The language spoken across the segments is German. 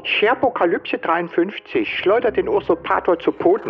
Sherpokalypse 53 schleudert den Usurpator zu Boden.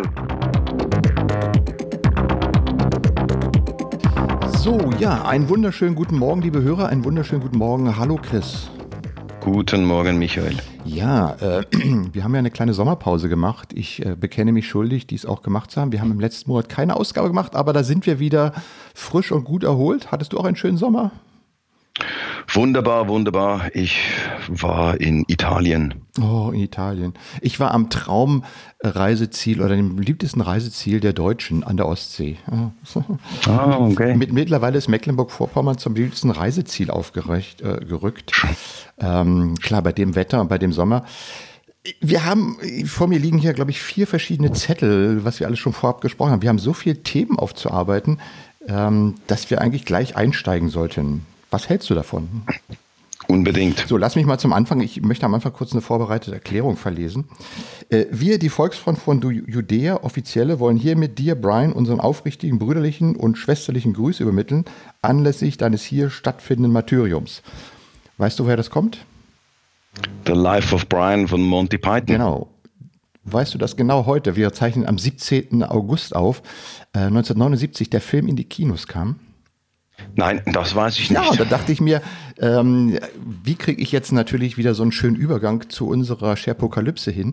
So, ja, einen wunderschönen guten Morgen, liebe Hörer, einen wunderschönen guten Morgen. Hallo Chris. Guten Morgen, Michael. Ja, wir haben ja eine kleine Sommerpause gemacht. Ich bekenne mich schuldig, dies auch gemacht zu haben. Wir haben im letzten Monat keine Ausgabe gemacht, aber da sind wir wieder frisch und gut erholt. Hattest du auch einen schönen Sommer? Wunderbar, wunderbar. Ich war in Italien. Oh, in Italien. Ich war am Traumreiseziel oder dem beliebtesten Reiseziel der Deutschen an der Ostsee. Ah, okay. Mittlerweile ist Mecklenburg-Vorpommern zum beliebtesten Reiseziel gerückt. Klar, bei dem Wetter und bei dem Sommer. Wir haben, vor mir liegen hier, glaube ich, 4 verschiedene Zettel, was wir alles schon vorab gesprochen haben. Wir haben so viele Themen aufzuarbeiten, dass wir eigentlich gleich einsteigen sollten. Was hältst du davon? Unbedingt. So, lass mich mal zum Anfang, ich möchte am Anfang kurz eine vorbereitete Erklärung verlesen. Wir, die Volksfront von Judäa, Offizielle, wollen hiermit dir, Brian, unseren aufrichtigen, brüderlichen und schwesterlichen Gruß übermitteln, anlässlich deines hier stattfindenden Martyriums. Weißt du, woher das kommt? The Life of Brian von Monty Python. Genau. Weißt du das genau heute? Wir zeichnen am 17. August auf, 1979 der Film in die Kinos kam. Nein, das weiß ich nicht. Ja, da dachte ich mir, wie kriege ich jetzt natürlich wieder so einen schönen Übergang zu unserer Sherpokalypse hin?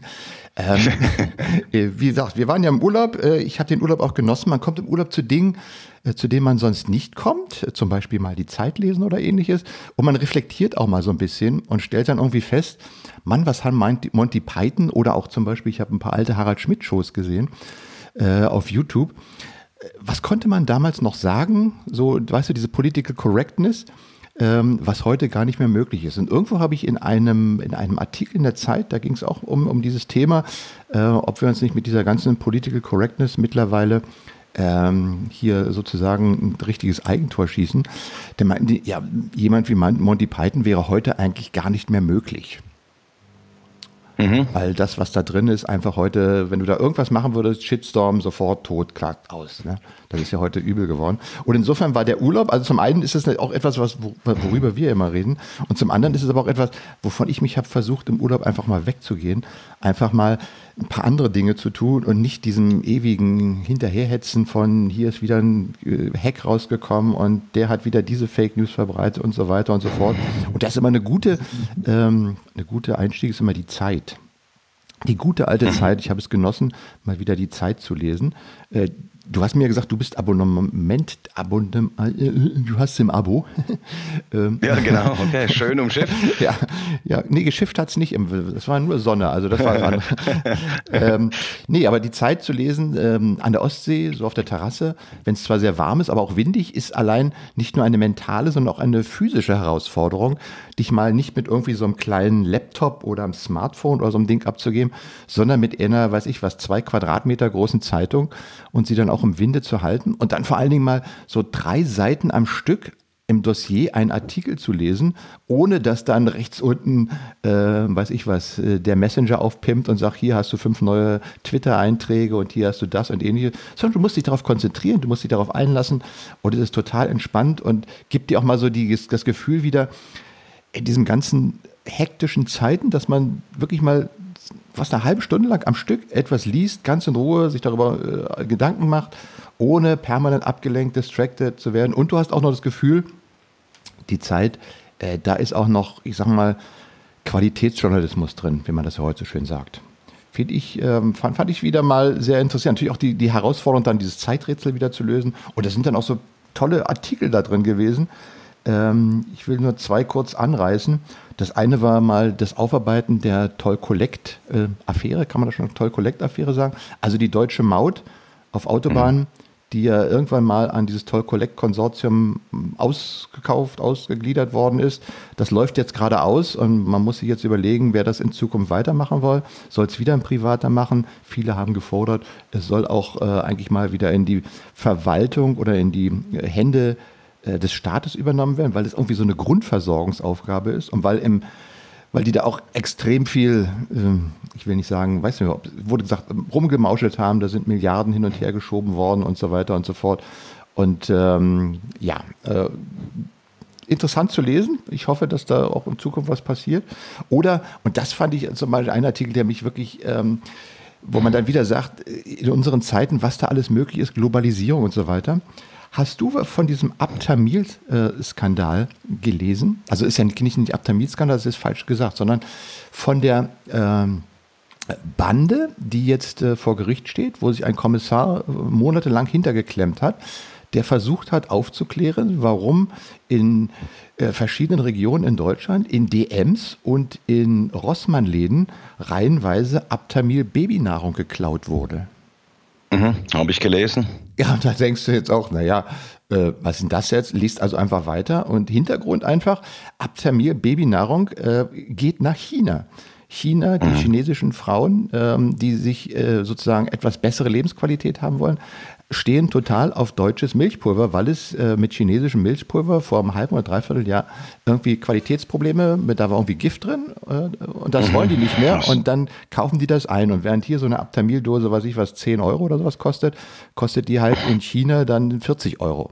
Wie gesagt, wir waren ja im Urlaub. Ich habe den Urlaub auch genossen. Man kommt im Urlaub zu Dingen, zu denen man sonst nicht kommt. Zum Beispiel mal die Zeit lesen oder ähnliches. Und man reflektiert auch mal so ein bisschen und stellt dann irgendwie fest, Mann, was haben Monty Python oder auch zum Beispiel, ich habe ein paar alte Harald Schmidt-Shows gesehen auf YouTube. Was konnte man damals noch sagen? So, weißt du, diese Political Correctness, was heute gar nicht mehr möglich ist. Und irgendwo habe ich in einem Artikel in der Zeit, da ging es auch um dieses Thema, ob wir uns nicht mit dieser ganzen Political Correctness mittlerweile hier sozusagen ein richtiges Eigentor schießen. Der meinten, ja, jemand wie Monty Python wäre heute eigentlich gar nicht mehr möglich. Weil das, was da drin ist, einfach heute, wenn du da irgendwas machen würdest, Shitstorm, sofort tot, klagt aus. Ne? Das ist ja heute übel geworden. Und insofern war der Urlaub, also zum einen ist es auch etwas, worüber wir immer reden, und zum anderen ist es aber auch etwas, wovon ich mich habe versucht, im Urlaub einfach mal wegzugehen, einfach mal ein paar andere Dinge zu tun und nicht diesem ewigen Hinterherhetzen von, hier ist wieder ein Hack rausgekommen und der hat wieder diese Fake News verbreitet und so weiter und so fort. Und das ist immer eine gute Einstieg, ist immer die Zeit. Die gute alte Zeit, ich habe es genossen, mal wieder die Zeit zu lesen. Du hast mir gesagt, du bist du hast im Abo. Ja, genau, okay, schön umschifft. Ja, nee, geschifft hat es nicht, das war nur Sonne, also das war dran. Nee, aber die Zeit zu lesen an der Ostsee, so auf der Terrasse, wenn es zwar sehr warm ist, aber auch windig, ist allein nicht nur eine mentale, sondern auch eine physische Herausforderung, dich mal nicht mit irgendwie so einem kleinen Laptop oder einem Smartphone oder so einem Ding abzugeben, sondern mit einer, 2 Quadratmeter großen Zeitung und sie dann auch im Winde zu halten und dann vor allen Dingen mal so 3 Seiten am Stück im Dossier einen Artikel zu lesen, ohne dass dann rechts unten, der Messenger aufpimpt und sagt, hier hast du 5 neue Twitter-Einträge und hier hast du das und ähnliches, sondern du musst dich darauf konzentrieren, du musst dich darauf einlassen und es ist total entspannt und gibt dir auch mal so das Gefühl wieder, in diesen ganzen hektischen Zeiten, dass man wirklich mal fast eine halbe Stunde lang am Stück etwas liest, ganz in Ruhe, sich darüber Gedanken macht, ohne permanent abgelenkt, distracted zu werden. Und du hast auch noch das Gefühl, die Zeit, da ist auch noch, ich sag mal, Qualitätsjournalismus drin, wie man das ja heute so schön sagt. Fand ich wieder mal sehr interessant. Natürlich auch die Herausforderung, dann dieses Zeiträtsel wieder zu lösen. Und da sind dann auch so tolle Artikel da drin gewesen. Ich will nur 2 kurz anreißen. Das eine war mal das Aufarbeiten der Toll-Collect-Affäre, kann man das schon Toll-Collect-Affäre sagen? Also die deutsche Maut auf Autobahnen, die ja irgendwann mal an dieses Toll-Collect-Konsortium ausgegliedert worden ist. Das läuft jetzt gerade aus und man muss sich jetzt überlegen, wer das in Zukunft weitermachen will. Soll es wieder ein Privater machen? Viele haben gefordert, es soll auch eigentlich mal wieder in die Verwaltung oder in die Hände des Staates übernommen werden, weil es irgendwie so eine Grundversorgungsaufgabe ist und weil die da auch extrem viel, ich will nicht sagen, weiß nicht, wurde gesagt, rumgemauschelt haben, da sind Milliarden hin und her geschoben worden und so weiter und so fort. Und interessant zu lesen. Ich hoffe, dass da auch in Zukunft was passiert. Oder, und das fand ich zum Beispiel ein Artikel, der mich wirklich, wo man dann wieder sagt, in unseren Zeiten, was da alles möglich ist, Globalisierung und so weiter. Hast du von diesem Aptamil-Skandal gelesen? Also ist ja nicht Aptamil-Skandal, das ist falsch gesagt, sondern von der Bande, die jetzt vor Gericht steht, wo sich ein Kommissar monatelang hintergeklemmt hat, der versucht hat aufzuklären, warum in verschiedenen Regionen in Deutschland, in DMs und in Rossmann-Läden reihenweise Aptamil-Babynahrung geklaut wurde. Habe ich gelesen. Ja, da denkst du jetzt auch, naja, was ist denn das jetzt? Liest also einfach weiter. Und Hintergrund einfach, Aptamil Babynahrung geht nach China. China, die chinesischen Frauen, die sich sozusagen etwas bessere Lebensqualität haben wollen, stehen total auf deutsches Milchpulver, weil es mit chinesischem Milchpulver vor einem halben oder dreiviertel Jahr irgendwie Qualitätsprobleme, da war irgendwie Gift drin und das wollen die nicht mehr und dann kaufen die das ein und während hier so eine Aptamil-Dose, 10 Euro oder sowas kostet die halt in China dann 40 Euro.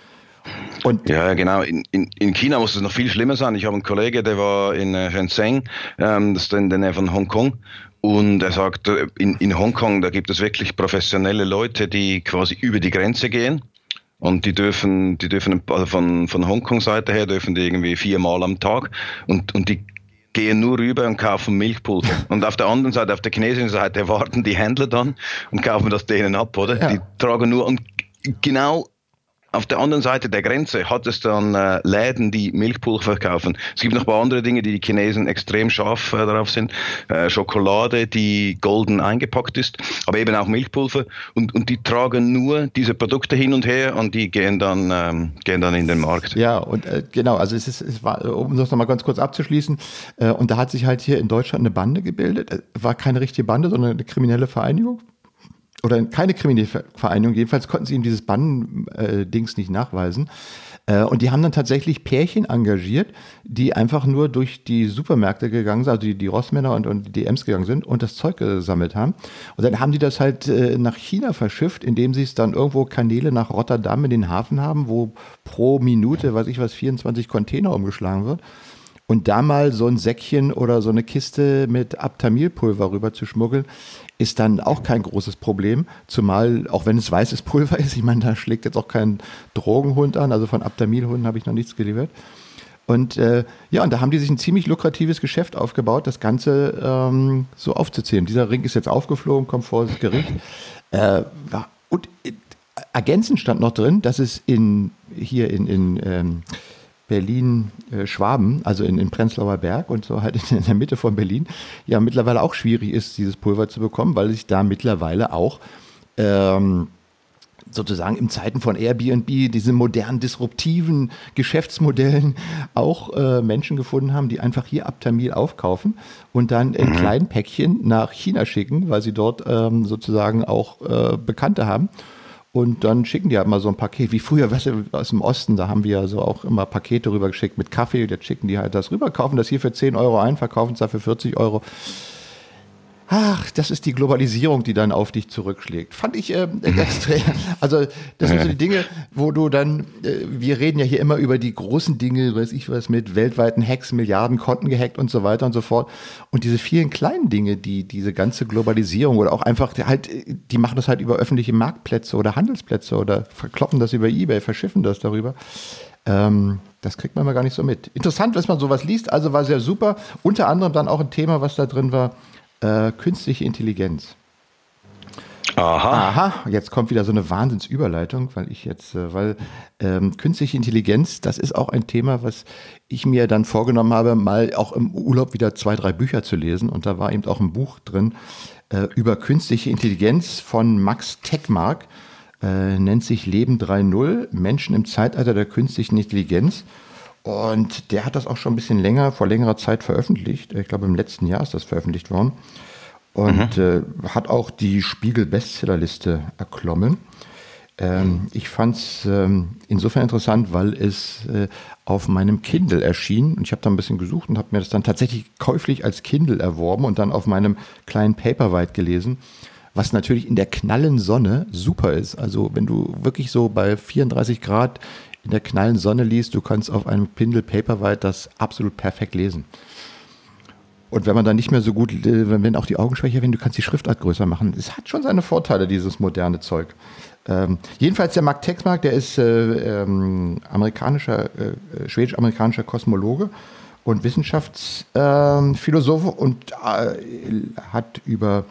Und ja, genau. In China muss es noch viel schlimmer sein. Ich habe einen Kollegen, der war in Shenzhen, das ist in der Nähe von Hongkong. Und er sagt, in Hongkong, da gibt es wirklich professionelle Leute, die quasi über die Grenze gehen. Und die dürfen also von Hongkong-Seite her dürfen die irgendwie 4-mal am Tag. Und die gehen nur rüber und kaufen Milchpulver. Und auf der anderen Seite, auf der chinesischen Seite, warten die Händler dann und kaufen das denen ab, oder? Ja. Die tragen nur, und genau auf der anderen Seite der Grenze hat es dann Läden, die Milchpulver verkaufen. Es gibt noch ein paar andere Dinge, die Chinesen extrem scharf darauf sind. Schokolade, die golden eingepackt ist, aber eben auch Milchpulver. Und die tragen nur diese Produkte hin und her und die gehen dann in den Markt. Ja, und genau, also es war, um das nochmal ganz kurz abzuschließen, und da hat sich halt hier in Deutschland eine Bande gebildet. War keine richtige Bande, sondern eine kriminelle Vereinigung. Oder keine kriminelle Vereinigung, jedenfalls konnten sie ihm dieses Banden-Dings nicht nachweisen. Und die haben dann tatsächlich Pärchen engagiert, die einfach nur durch die Supermärkte gegangen sind, also die Rossmänner und die DMs gegangen sind und das Zeug gesammelt haben. Und dann haben die das halt nach China verschifft, indem sie es dann irgendwo Kanäle nach Rotterdam in den Hafen haben, wo pro Minute, 24 Container umgeschlagen wird. Und da mal so ein Säckchen oder so eine Kiste mit Aptamilpulver rüber zu schmuggeln, ist dann auch kein großes Problem. Zumal, auch wenn es weißes Pulver ist, ich meine, da schlägt jetzt auch kein Drogenhund an, also von Aptamilhunden habe ich noch nichts geliefert. Und und da haben die sich ein ziemlich lukratives Geschäft aufgebaut, das Ganze so aufzuziehen. Dieser Ring ist jetzt aufgeflogen, kommt vor das Gericht. Und ergänzend stand noch drin, dass es in Berlin-Schwaben, also in Prenzlauer Berg und so halt in der Mitte von Berlin, ja mittlerweile auch schwierig ist, dieses Pulver zu bekommen, weil sich da mittlerweile auch sozusagen in Zeiten von Airbnb, diesen modernen, disruptiven Geschäftsmodellen auch Menschen gefunden haben, die einfach hier Aptamil aufkaufen und dann in kleinen Päckchen nach China schicken, weil sie dort sozusagen auch Bekannte haben. Und dann schicken die halt mal so ein Paket, wie früher, weißt du, aus dem Osten, da haben wir ja so auch immer Pakete rübergeschickt mit Kaffee, jetzt schicken die halt das rüber, kaufen das hier für 10 Euro ein, verkaufen es da für 40 Euro. Ach, das ist die Globalisierung, die dann auf dich zurückschlägt. Fand ich extrem. Also das sind so die Dinge, wo du dann, wir reden ja hier immer über die großen Dinge, weiß ich was, mit weltweiten Hacks, Milliarden Konten gehackt und so weiter und so fort. Und diese vielen kleinen Dinge, die diese ganze Globalisierung oder auch einfach halt, die machen das halt über öffentliche Marktplätze oder Handelsplätze oder verkloppen das über eBay, verschiffen das darüber. Das kriegt man mal gar nicht so mit. Interessant, was man sowas liest, also war sehr super. Unter anderem dann auch ein Thema, was da drin war, künstliche Intelligenz. Aha, jetzt kommt wieder so eine Wahnsinnsüberleitung, weil künstliche Intelligenz, das ist auch ein Thema, was ich mir dann vorgenommen habe, mal auch im Urlaub wieder 2, 3 Bücher zu lesen. Und da war eben auch ein Buch drin über künstliche Intelligenz von Max Tegmark, nennt sich Leben 3.0, Menschen im Zeitalter der künstlichen Intelligenz. Und der hat das auch schon ein bisschen vor längerer Zeit veröffentlicht. Ich glaube, im letzten Jahr ist das veröffentlicht worden. Und hat auch die Spiegel-Bestsellerliste erklommen. Ich fand es insofern interessant, weil es auf meinem Kindle erschien. Und ich habe da ein bisschen gesucht und habe mir das dann tatsächlich käuflich als Kindle erworben und dann auf meinem kleinen Paperwhite gelesen. Was natürlich in der knallen Sonne super ist. Also wenn du wirklich so bei 34 Grad in der knallen Sonne liest, du kannst auf einem Kindle Paperwhite das absolut perfekt lesen. Und wenn man dann nicht mehr so gut, wenn auch die Augen schwächer werden, du kannst die Schriftart größer machen. Es hat schon seine Vorteile, dieses moderne Zeug. Jedenfalls der Mark Texmark, der ist schwedisch-amerikanischer Kosmologe und Wissenschaftsphilosoph und hat über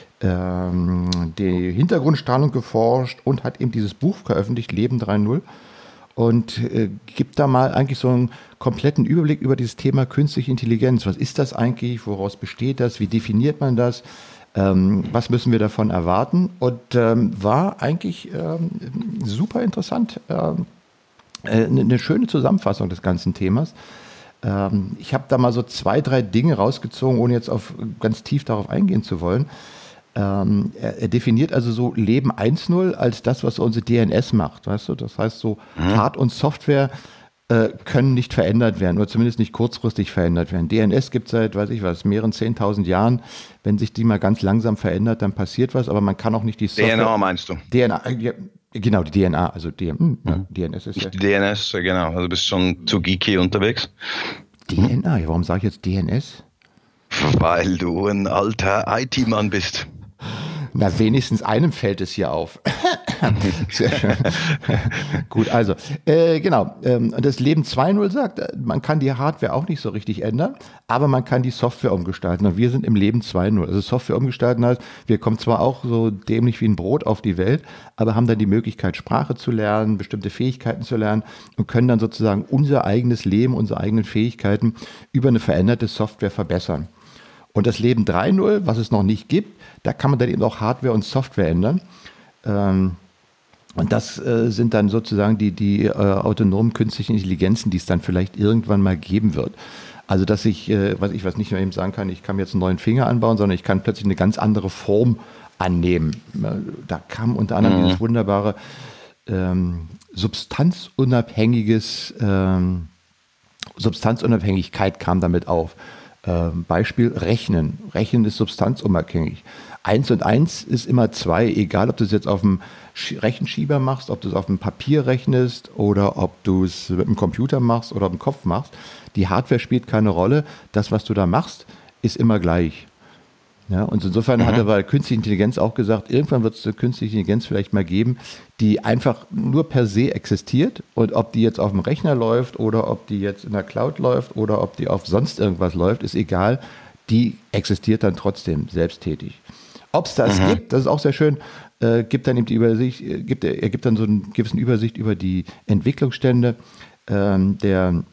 die Hintergrundstrahlung geforscht und hat eben dieses Buch veröffentlicht, Leben 3.0. Und gibt da mal eigentlich so einen kompletten Überblick über dieses Thema künstliche Intelligenz. Was ist das eigentlich? Woraus besteht das? Wie definiert man das? Was müssen wir davon erwarten? Und war eigentlich super interessant. Eine schöne Zusammenfassung des ganzen Themas. Ich habe da mal so 2, 3 Dinge rausgezogen, ohne jetzt ganz tief darauf eingehen zu wollen. Er definiert also so Leben 1.0 als das, was unsere DNS macht, weißt du? Das heißt so Hard- und Software können nicht verändert werden oder zumindest nicht kurzfristig verändert werden. DNS gibt es seit, weiß ich was, mehreren 10.000 Jahren. Wenn sich die mal ganz langsam verändert, dann passiert was, aber man kann auch nicht die Software... DNA meinst du? DNA, ja, genau, die DNA, also DNS ist ja... DNS, genau, also du bist schon zu geeky unterwegs. DNA, ja, warum sage ich jetzt DNS? Weil du ein alter IT-Mann bist. Na, wenigstens einem fällt es hier auf. Sehr schön. Gut, also, genau. Das Leben 2.0 sagt, man kann die Hardware auch nicht so richtig ändern, aber man kann die Software umgestalten. Und wir sind im Leben 2.0. Also Software umgestalten heißt, wir kommen zwar auch so dämlich wie ein Brot auf die Welt, aber haben dann die Möglichkeit, Sprache zu lernen, bestimmte Fähigkeiten zu lernen und können dann sozusagen unser eigenes Leben, unsere eigenen Fähigkeiten über eine veränderte Software verbessern. Und das Leben 3.0, was es noch nicht gibt, da kann man dann eben auch Hardware und Software ändern. Und das sind dann sozusagen die autonomen künstlichen Intelligenzen, die es dann vielleicht irgendwann mal geben wird. Also dass ich, was nicht nur eben sagen kann, ich kann mir jetzt einen neuen Finger anbauen, sondern ich kann plötzlich eine ganz andere Form annehmen. Da kam unter anderem dieses wunderbare Substanzunabhängigkeit kam damit auf. Beispiel Rechnen. Rechnen ist substanzunabhängig. 1 und 1 ist immer 2, egal ob du es jetzt auf dem Rechenschieber machst, ob du es auf dem Papier rechnest oder ob du es mit dem Computer machst oder auf dem Kopf machst. Die Hardware spielt keine Rolle. Das, was du da machst, ist immer gleich. Ja, und insofern hat er bei künstliche Intelligenz auch gesagt, irgendwann wird es eine künstliche Intelligenz vielleicht mal geben, die einfach nur per se existiert und ob die jetzt auf dem Rechner läuft oder ob die jetzt in der Cloud läuft oder ob die auf sonst irgendwas läuft, ist egal. Die existiert dann trotzdem selbsttätig. Ob es das gibt, das ist auch sehr schön, gibt dann eben die Übersicht, er gibt dann so eine gewisse Übersicht über die Entwicklungsstände der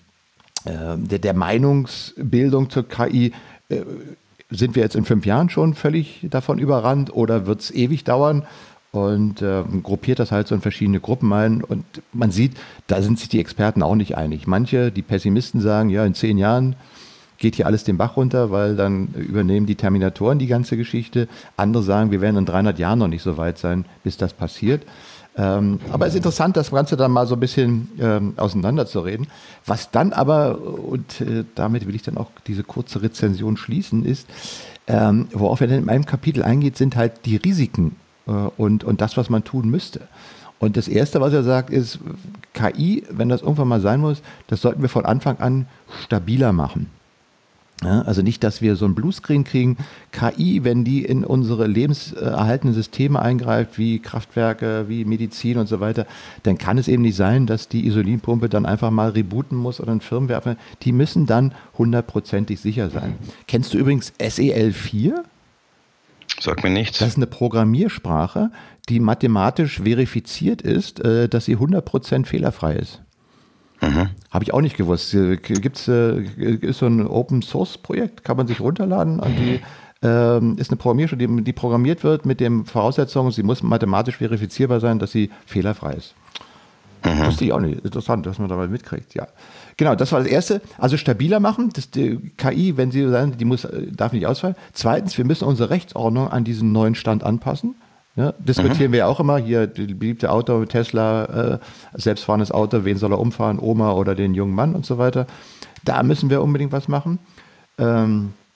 Meinungsbildung zur KI. Sind wir jetzt in 5 Jahren schon völlig davon überrannt oder wird es ewig dauern? Und gruppiert das halt so in verschiedene Gruppen ein. Und man sieht, da sind sich die Experten auch nicht einig. Manche, die Pessimisten sagen, ja, in 10 Jahren geht hier alles den Bach runter, weil dann übernehmen die Terminatoren die ganze Geschichte. Andere sagen, wir werden in 300 Jahren noch nicht so weit sein, bis das passiert. Aber es ist interessant, das Ganze dann mal so ein bisschen auseinanderzureden. Was dann aber, und damit will ich dann auch diese kurze Rezension schließen, ist, worauf er dann in meinem Kapitel eingeht, sind halt die Risiken und das, was man tun müsste. Und das Erste, was er sagt, ist, KI, wenn das irgendwann mal sein muss, das sollten wir von Anfang an stabiler machen. Ja, also nicht, dass wir so ein Bluescreen kriegen. KI, wenn die in unsere lebenserhaltenden Systeme eingreift, wie Kraftwerke, wie Medizin und so weiter, dann kann es eben nicht sein, dass die Insulinpumpe dann einfach mal rebooten muss oder ein Firmware. Die müssen dann 100%ig sicher sein. Kennst du übrigens SEL4? Sag mir nichts. Das ist eine Programmiersprache, die mathematisch verifiziert ist, dass sie 100% fehlerfrei ist. Habe ich auch nicht gewusst. Ist so ein Open-Source-Projekt, kann man sich runterladen. Und die ist eine Programmiersprache, die programmiert wird mit den Voraussetzungen, sie muss mathematisch verifizierbar sein, dass sie fehlerfrei ist. Wusste ich auch nicht. Interessant, dass man dabei mitkriegt. Ja, genau, das war das Erste. Also stabiler machen. Die KI, wenn sie sagen, darf nicht ausfallen. Zweitens, wir müssen unsere Rechtsordnung an diesen neuen Stand anpassen. Ja, diskutieren wir ja auch immer, hier die beliebte Auto, Tesla, selbstfahrendes Auto, wen soll er umfahren, Oma oder den jungen Mann und so weiter. Da müssen wir unbedingt was machen.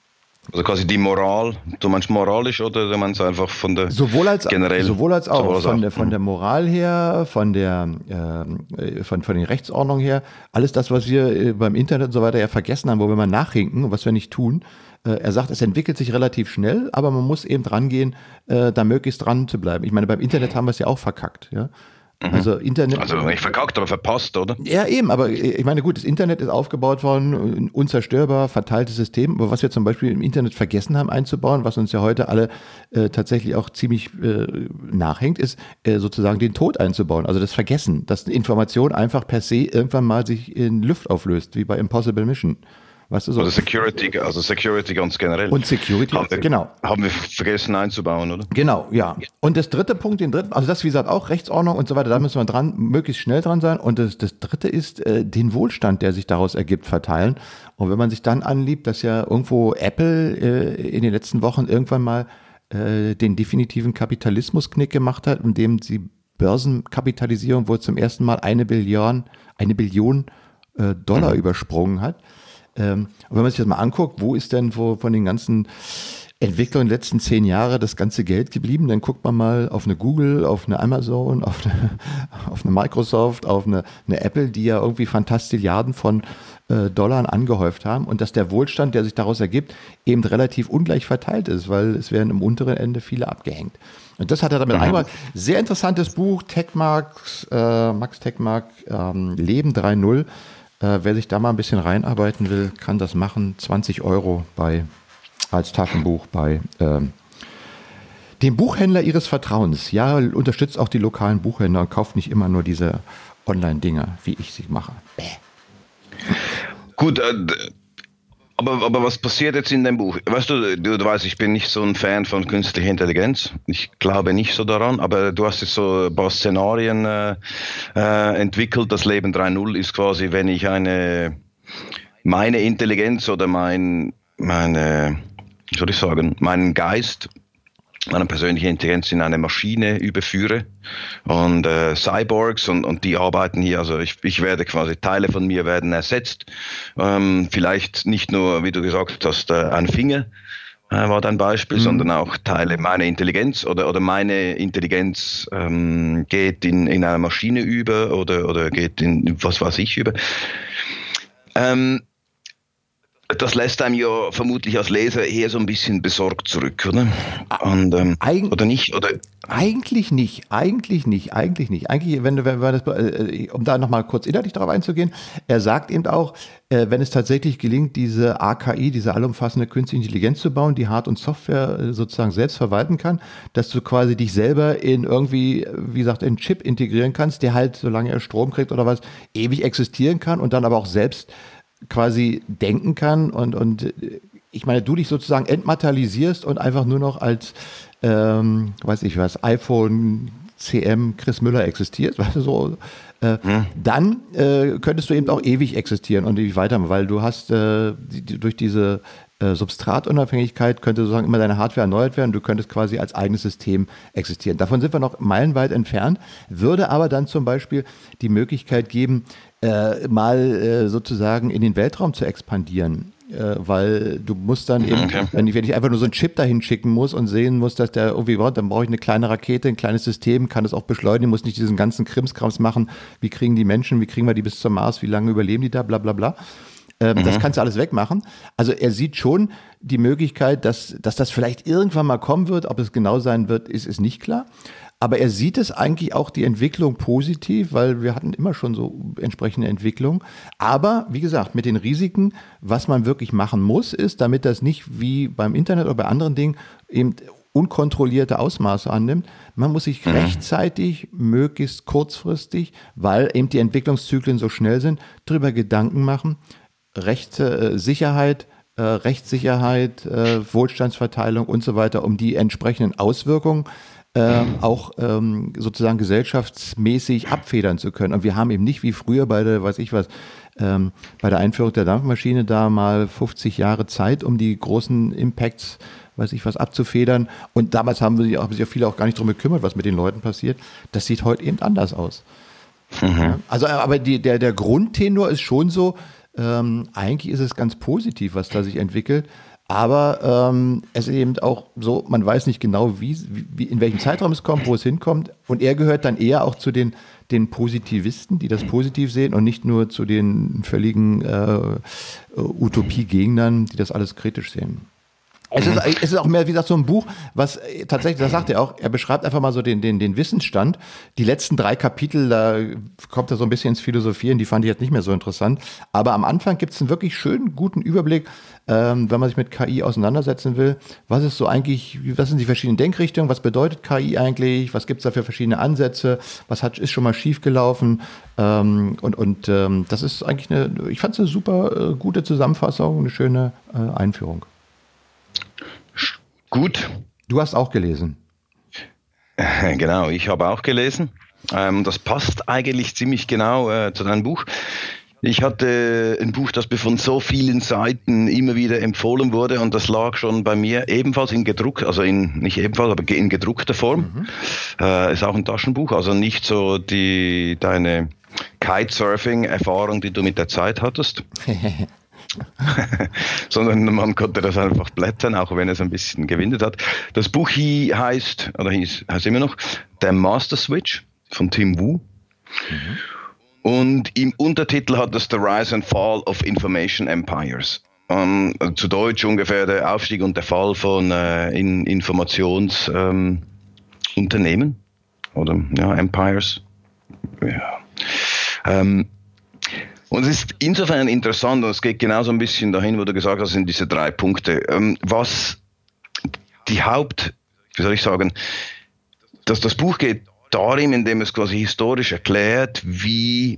Also quasi die Moral, du meinst moralisch oder du meinst einfach von der Sowohl als generell? sowohl als auch Sowohl als von der Moral her, von den Rechtsordnungen her, alles das, was wir beim Internet und so weiter ja vergessen haben, wo wir mal nachhinken und was wir nicht tun. Er sagt, es entwickelt sich relativ schnell, aber man muss eben dran gehen, da möglichst dran zu bleiben. Ich meine, beim Internet haben wir es ja auch verkackt, ja. Also Internet. Also nicht verkackt, aber verpasst, oder? Ja, eben, aber ich meine, gut, das Internet ist aufgebaut worden, ein unzerstörbar, verteiltes System, aber was wir zum Beispiel im Internet vergessen haben einzubauen, was uns ja heute alle tatsächlich auch ziemlich nachhängt, ist sozusagen den Tod einzubauen, also das Vergessen, dass Information einfach per se irgendwann mal sich in Luft auflöst, wie bei Impossible Mission. Weißt du so? Also Security ganz generell. Und Security, genau. Haben wir vergessen einzubauen, oder? Genau, ja. Und das dritte Punkt, also das, wie gesagt, auch Rechtsordnung und so weiter, da müssen wir möglichst schnell dran sein. Und das dritte ist, den Wohlstand, der sich daraus ergibt, verteilen. Und wenn man sich dann anliebt, dass ja irgendwo Apple in den letzten Wochen irgendwann mal den definitiven Kapitalismusknick gemacht hat, indem die Börsenkapitalisierung wohl zum ersten Mal eine Billion Dollar übersprungen hat. Und wenn man sich das mal anguckt, wo ist denn von den ganzen Entwicklern in den letzten 10 Jahren das ganze Geld geblieben, dann guckt man mal auf eine Google, auf eine Amazon, auf eine Microsoft, auf eine Apple, die ja irgendwie Fantastilliarden von Dollar angehäuft haben und dass der Wohlstand, der sich daraus ergibt, eben relativ ungleich verteilt ist, weil es werden im unteren Ende viele abgehängt. Und das hat er damit einmal. Sehr interessantes Buch, Max Tegmark, Leben 3.0. Wer sich da mal ein bisschen reinarbeiten will, kann das machen. 20 € als Taschenbuch bei dem Buchhändler Ihres Vertrauens. Ja, unterstützt auch die lokalen Buchhändler und kauft nicht immer nur diese Online-Dinger, wie ich sie mache. Gut, aber was passiert jetzt in dem Buch? Weißt du weißt, ich bin nicht so ein Fan von künstlicher Intelligenz. Ich glaube nicht so daran, aber du hast jetzt so ein paar Szenarien entwickelt. Das Leben 3.0 ist quasi, wenn ich meine Intelligenz oder meinen Geist, meine persönliche Intelligenz in eine Maschine überführe und Cyborgs und die arbeiten hier, also ich werde quasi, Teile von mir werden ersetzt, vielleicht nicht nur, wie du gesagt hast, ein Finger war dein Beispiel, sondern auch Teile meiner Intelligenz oder meine Intelligenz geht in einer Maschine über oder geht in was weiß ich über. Das lässt einem ja vermutlich als Leser eher so ein bisschen besorgt zurück, oder? Und, oder nicht? Oder? Eigentlich nicht. Eigentlich, wenn das, um da nochmal kurz inhaltlich darauf einzugehen, er sagt eben auch, wenn es tatsächlich gelingt, diese AKI, diese allumfassende künstliche Intelligenz zu bauen, die Hard- und Software sozusagen selbst verwalten kann, dass du quasi dich selber in irgendwie, wie gesagt, in einen Chip integrieren kannst, der halt, solange er Strom kriegt oder was, ewig existieren kann und dann aber auch selbst quasi denken kann und ich meine, du dich sozusagen entmaterialisierst und einfach nur noch als, weiß ich was, iPhone CM Chris Müller existierst, weißt du, so, dann könntest du eben auch ewig existieren und ewig weitermachen, weil du hast durch diese Substratunabhängigkeit könnte sozusagen immer deine Hardware erneuert werden, du könntest quasi als eigenes System existieren. Davon sind wir noch meilenweit entfernt, würde aber dann zum Beispiel die Möglichkeit geben, mal sozusagen in den Weltraum zu expandieren, weil du musst dann eben, wenn ich einfach nur so einen Chip dahin schicken muss und sehen muss, dass der irgendwie war, dann brauche ich eine kleine Rakete, ein kleines System, kann das auch beschleunigen, muss nicht diesen ganzen Krimskrams machen, wie kriegen die Menschen, wie kriegen wir die bis zum Mars, wie lange überleben die da, bla bla bla. Das kannst du alles wegmachen. Also er sieht schon die Möglichkeit, dass das vielleicht irgendwann mal kommen wird, ob es genau sein wird, ist nicht klar. Aber er sieht es eigentlich auch die Entwicklung positiv, weil wir hatten immer schon so entsprechende Entwicklung. Aber wie gesagt, mit den Risiken, was man wirklich machen muss, ist, damit das nicht wie beim Internet oder bei anderen Dingen eben unkontrollierte Ausmaße annimmt. Man muss sich rechtzeitig, möglichst kurzfristig, weil eben die Entwicklungszyklen so schnell sind, darüber Gedanken machen. Rechtssicherheit, Wohlstandsverteilung und so weiter, um die entsprechenden Auswirkungen auch sozusagen gesellschaftsmäßig abfedern zu können. Und wir haben eben nicht wie früher bei der, bei der Einführung der Dampfmaschine da mal 50 Jahre Zeit, um die großen Impacts, abzufedern. Und damals haben sich ja viele auch gar nicht drum gekümmert, was mit den Leuten passiert. Das sieht heute eben anders aus. Ja, also, aber der Grundtenor ist schon so, eigentlich ist es ganz positiv, was da sich entwickelt. Aber es ist eben auch so, man weiß nicht genau, wie, in welchem Zeitraum es kommt, wo es hinkommt. Und er gehört dann eher auch zu den Positivisten, die das positiv sehen und nicht nur zu den völligen Utopie-Gegnern, die das alles kritisch sehen. Es ist auch mehr, wie gesagt, so ein Buch, was tatsächlich, das sagt er auch, er beschreibt einfach mal so den Wissensstand. Die letzten 3 Kapitel, da kommt er so ein bisschen ins Philosophieren, die fand ich jetzt nicht mehr so interessant. Aber am Anfang gibt es einen wirklich schönen, guten Überblick, wenn man sich mit KI auseinandersetzen will. Was ist so eigentlich, was sind die verschiedenen Denkrichtungen, was bedeutet KI eigentlich, was gibt es da für verschiedene Ansätze, ist schon mal schiefgelaufen. Das ist eigentlich ich fand es eine super gute Zusammenfassung, eine schöne Einführung. Gut. Du hast auch gelesen. Genau, ich habe auch gelesen. Das passt eigentlich ziemlich genau zu deinem Buch. Ich hatte ein Buch, das mir von so vielen Seiten immer wieder empfohlen wurde und das lag schon bei mir ebenfalls in nicht ebenfalls, aber in gedruckter Form. Ist auch ein Taschenbuch, also nicht so deine Kitesurfing-Erfahrung, die du mit der Zeit hattest. Sondern man konnte das einfach blättern, auch wenn es ein bisschen gewindet hat. Das Buch heißt immer noch Der Master Switch von Tim Wu. Und im Untertitel hat es The Rise and Fall of Information Empires. Zu Deutsch ungefähr der Aufstieg und der Fall von Informationsunternehmen oder Empires. Ja. Und es ist insofern interessant, und es geht genauso ein bisschen dahin, wo du gesagt hast, sind diese 3 Punkte. Was wie soll ich sagen, dass das Buch geht darin, indem es quasi historisch erklärt, wie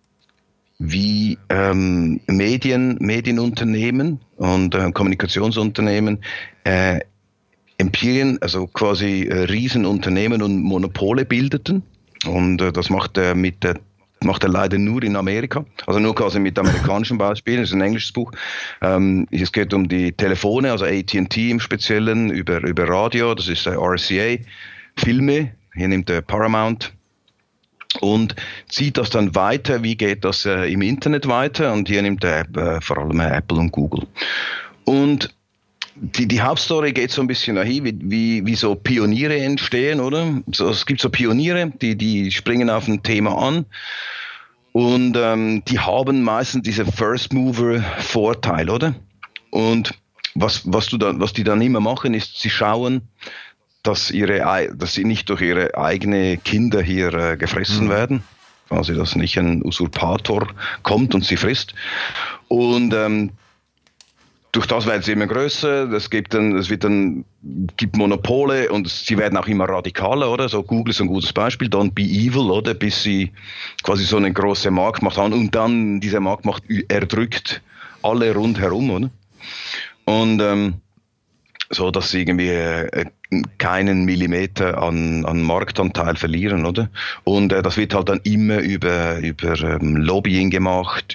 Medienunternehmen und Kommunikationsunternehmen Imperien, also quasi Riesenunternehmen und Monopole bildeten. Und das macht er leider nur in Amerika, also nur quasi mit amerikanischen Beispielen. Das ist ein englisches Buch. Es geht um die Telefone, also AT&T im Speziellen, über Radio, das ist RCA, Filme, hier nimmt der Paramount und zieht das dann weiter, wie geht das im Internet weiter, und hier nimmt er vor allem Apple und Google. Und die Hauptstory geht so ein bisschen dahin, wie so Pioniere entstehen, oder? So, es gibt so Pioniere, die springen auf ein Thema an und die haben meistens diese First Mover Vorteil, oder? Und was die dann immer machen, ist, sie schauen, dass sie nicht durch ihre eigenen Kinder hier gefressen werden, quasi, dass nicht ein Usurpator kommt und sie frisst. Und durch das werden sie immer größer, es gibt Monopole und sie werden auch immer radikaler, oder? So Google ist ein gutes Beispiel, Don't be evil, oder? Bis sie quasi so eine große Marktmacht haben und dann diese Marktmacht erdrückt alle rundherum, oder? Und so, dass sie irgendwie keinen Millimeter an Marktanteil verlieren, oder? Und das wird halt dann immer über Lobbying gemacht,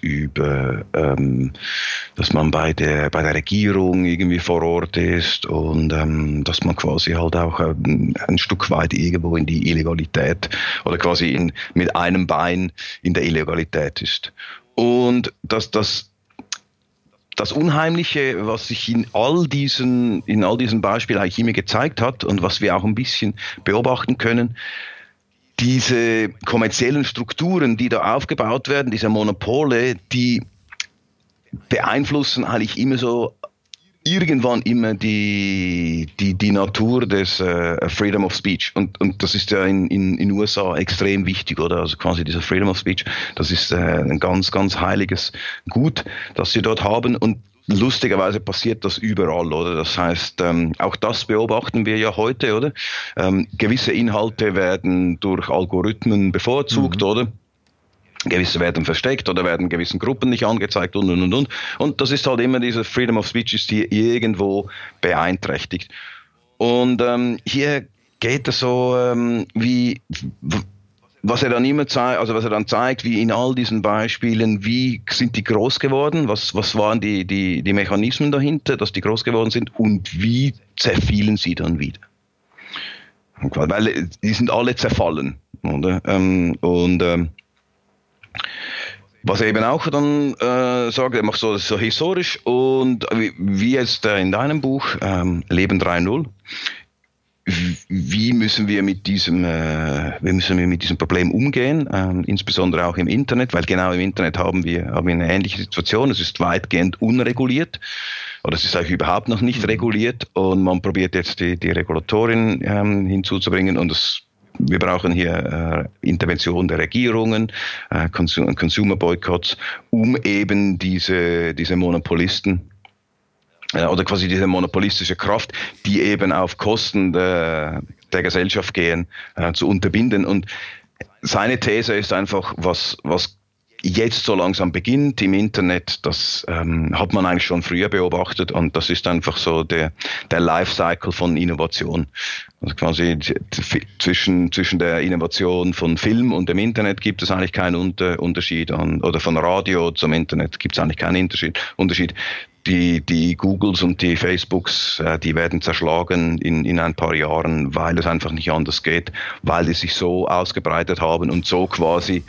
dass man bei der Regierung irgendwie vor Ort ist und dass man quasi halt auch ein Stück weit irgendwo in die Illegalität oder quasi mit einem Bein in der Illegalität ist. Und das Unheimliche, was sich in all diesen Beispielen eigentlich immer gezeigt hat und was wir auch ein bisschen beobachten können, diese kommerziellen Strukturen, die da aufgebaut werden, diese Monopole, die beeinflussen eigentlich immer so irgendwann immer die Natur des Freedom of Speech. Und das ist ja in USA extrem wichtig, oder? Also quasi dieser Freedom of Speech, das ist ein ganz, ganz heiliges Gut, das sie dort haben. Und lustigerweise passiert das überall, oder? Das heißt, auch das beobachten wir ja heute, oder? Gewisse Inhalte werden durch Algorithmen bevorzugt, oder? Gewisse werden versteckt oder werden gewissen Gruppen nicht angezeigt und. Und das ist halt immer diese Freedom of Speech, ist die irgendwo beeinträchtigt. Und hier geht es so, was er dann immer zeigt, also was er dann zeigt, wie in all diesen Beispielen, wie sind die groß geworden, was waren die Mechanismen dahinter, dass die groß geworden sind und wie zerfielen sie dann wieder. Weil die sind alle zerfallen, oder? Was er eben auch dann sagt, er macht so historisch und wie jetzt in deinem Buch Leben 3.0, wie müssen wir mit diesem Problem umgehen, insbesondere auch im Internet, weil genau im Internet haben wir eine ähnliche Situation. Es ist weitgehend unreguliert oder es ist eigentlich überhaupt noch nicht reguliert und man probiert jetzt die Regulatorin hinzuzubringen und wir brauchen hier Intervention der Regierungen, Consumer-Boycotts, um eben diese Monopolisten oder quasi diese monopolistische Kraft, die eben auf Kosten der Gesellschaft gehen, zu unterbinden. Und seine These ist einfach, was jetzt so langsam beginnt im Internet, das hat man eigentlich schon früher beobachtet und das ist einfach so der Lifecycle von Innovation. Also quasi zwischen der Innovation von Film und dem Internet gibt es eigentlich keinen Unterschied oder von Radio zum Internet gibt es eigentlich keinen Unterschied. Die Googles und die Facebooks, die werden zerschlagen in ein paar Jahren, weil es einfach nicht anders geht, weil die sich so ausgebreitet haben und so quasi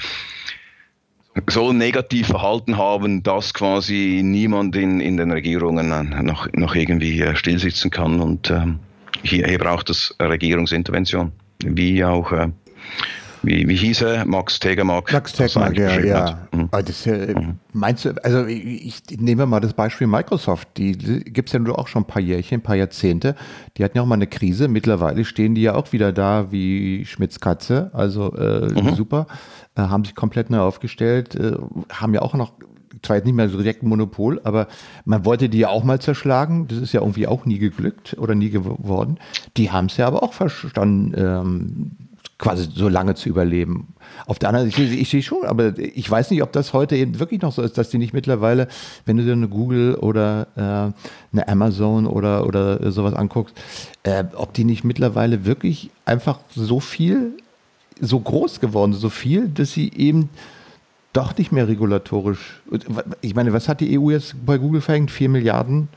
so negativ verhalten haben, dass quasi niemand in den Regierungen noch irgendwie stillsitzen kann. Und hier braucht es Regierungsintervention, wie auch wie hieß er? Max Tegmark. Max Tegmark, ja. Mhm. Meinst du, also ich nehme mal das Beispiel Microsoft, die gibt es ja nur auch schon ein paar Jährchen, ein paar Jahrzehnte, die hatten ja auch mal eine Krise, mittlerweile stehen die ja auch wieder da wie Schmitz Katze, also super, haben sich komplett neu aufgestellt, haben ja auch noch, zwar jetzt nicht mehr so direkt ein Monopol, aber man wollte die ja auch mal zerschlagen, das ist ja irgendwie auch nie geglückt oder nie geworden, die haben es ja aber auch verstanden, quasi so lange zu überleben. Auf der anderen Seite, ich sehe schon, aber ich weiß nicht, ob das heute eben wirklich noch so ist, dass die nicht mittlerweile, wenn du dir eine Google oder eine Amazon oder sowas anguckst, ob die nicht mittlerweile wirklich einfach so groß geworden sind, so viel, dass sie eben doch nicht mehr regulatorisch, ich meine, was hat die EU jetzt bei Google verhängt? 4 Milliarden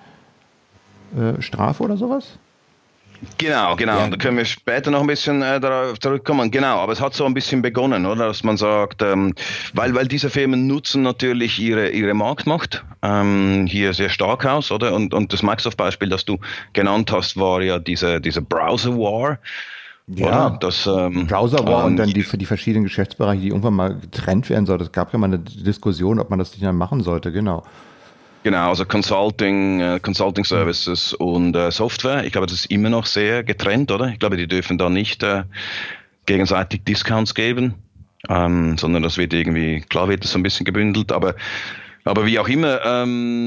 Strafe oder sowas? Genau. Ja. Da können wir später noch ein bisschen darauf zurückkommen. Genau, aber es hat so ein bisschen begonnen, oder? Dass man sagt, weil diese Firmen nutzen natürlich ihre Marktmacht hier sehr stark aus, oder? Und das Microsoft-Beispiel, das du genannt hast, war ja diese Browser War. Ja, Browser War und dann für die verschiedenen Geschäftsbereiche, die irgendwann mal getrennt werden soll. Es gab ja mal eine Diskussion, ob man das nicht mehr machen sollte, genau. Genau, also Consulting Services und Software. Ich glaube, das ist immer noch sehr getrennt, oder? Ich glaube, die dürfen da nicht gegenseitig Discounts geben, sondern das wird irgendwie, klar wird das so ein bisschen gebündelt, aber wie auch immer,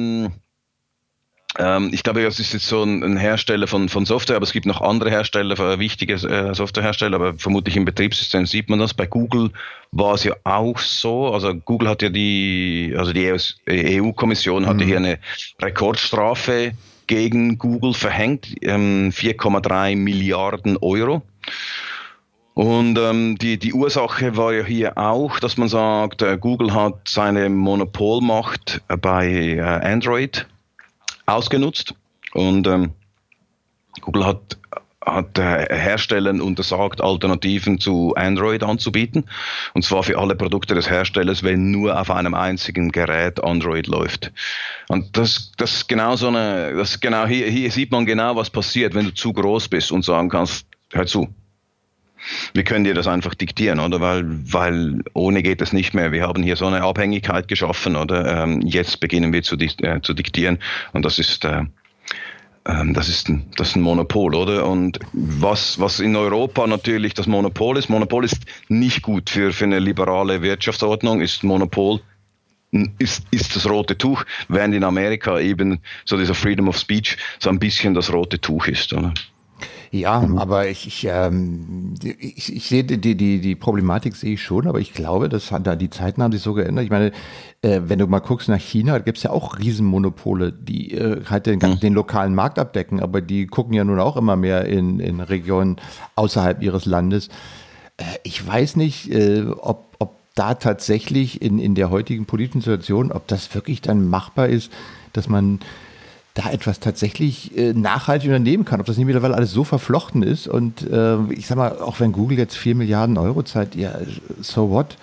ich glaube, das ist jetzt so ein Hersteller von Software, aber es gibt noch andere Hersteller, wichtige Softwarehersteller, aber vermutlich im Betriebssystem sieht man das. Bei Google war es ja auch so. Also Google hat ja die EU-Kommission hatte hier eine Rekordstrafe gegen Google verhängt, 4,3 Milliarden Euro. Und die Ursache war ja hier auch, dass man sagt, Google hat seine Monopolmacht bei Android ausgenutzt und Google hat Herstellern untersagt, Alternativen zu Android anzubieten, und zwar für alle Produkte des Herstellers, wenn nur auf einem einzigen Gerät Android läuft. Und das ist genau hier sieht man genau, was passiert, wenn du zu groß bist und sagen kannst, hör zu. Wir können dir das einfach diktieren, oder? Weil ohne geht es nicht mehr. Wir haben hier so eine Abhängigkeit geschaffen, oder? Jetzt beginnen wir zu diktieren, und das ist ein Monopol, oder? Und was in Europa natürlich das Monopol ist nicht gut für eine liberale Wirtschaftsordnung, Monopol ist das rote Tuch, während in Amerika eben so dieser Freedom of Speech so ein bisschen das rote Tuch ist, oder? Ja, aber ich sehe die Problematik sehe ich schon, aber ich glaube, die Zeiten haben sich so geändert. Ich meine, wenn du mal guckst nach China, gibt es ja auch Riesenmonopole, die halt den lokalen Markt abdecken, aber die gucken ja nun auch immer mehr in Regionen außerhalb ihres Landes. Ich weiß nicht, ob da tatsächlich in der heutigen politischen Situation, ob das wirklich dann machbar ist, dass man da etwas tatsächlich nachhaltig unternehmen kann, ob das nicht mittlerweile alles so verflochten ist. Und ich sag mal, auch wenn Google jetzt 4 Milliarden Euro zahlt, ja, so what?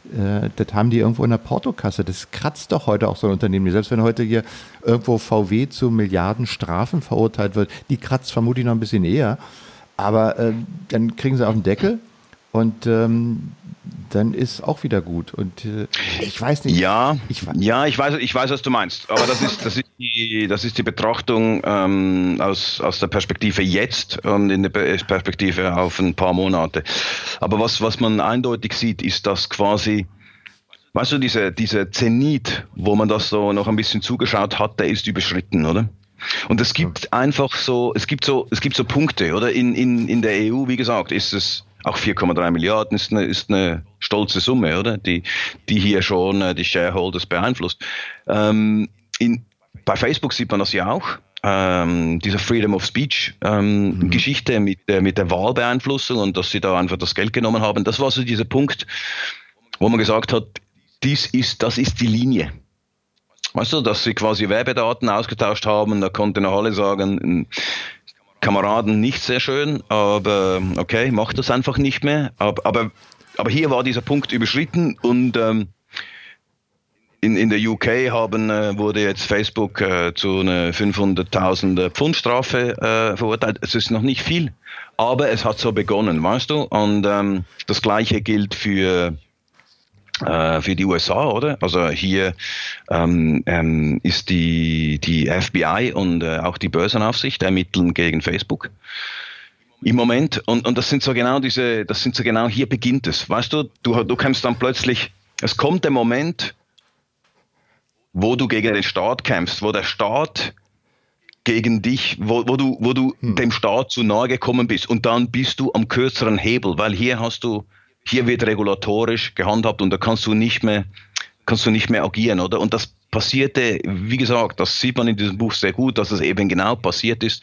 das haben die irgendwo in der Portokasse. Das kratzt doch heute auch so ein Unternehmen. Selbst wenn heute hier irgendwo VW zu Milliarden Strafen verurteilt wird, die kratzt vermutlich noch ein bisschen eher. Aber dann kriegen sie auf den Deckel und dann ist auch wieder gut. Und ich weiß nicht. Ich weiß, was du meinst. Aber das ist die Betrachtung aus der Perspektive jetzt und in der Perspektive auf ein paar Monate. Aber was man eindeutig sieht, ist, dass quasi, weißt du, dieser Zenit, wo man das so noch ein bisschen zugeschaut hat, der ist überschritten, oder? Und es gibt einfach so, es gibt so Punkte, oder? In der EU, wie gesagt, ist es auch 4,3 Milliarden ist eine stolze Summe, oder? Die hier schon die Shareholders beeinflusst. Bei Facebook sieht man das ja auch. Diese Freedom of Speech Geschichte mit der Wahlbeeinflussung und dass sie da einfach das Geld genommen haben. Das war so dieser Punkt, wo man gesagt hat, das ist die Linie. Weißt du, dass sie quasi Werbedaten ausgetauscht haben, da konnten auch alle sagen, Kameraden, nicht sehr schön, aber okay, macht das einfach nicht mehr. Aber hier war dieser Punkt überschritten und in der UK wurde jetzt Facebook zu einer 500.000 Pfund Strafe verurteilt. Es ist noch nicht viel, aber es hat so begonnen, weißt du? Und das Gleiche gilt für die USA, oder? Also hier ist die FBI und auch die Börsenaufsicht ermitteln gegen Facebook im Moment. Und das sind so genau hier beginnt es. Weißt du, du kämpfst dann plötzlich, es kommt der Moment, wo du gegen den Staat kämpfst, wo der Staat gegen dich, wo du dem Staat zu nahe gekommen bist und dann bist du am kürzeren Hebel, weil hier wird regulatorisch gehandhabt und da kannst du nicht mehr agieren, oder? Und das passierte, wie gesagt, das sieht man in diesem Buch sehr gut, dass es eben genau passiert ist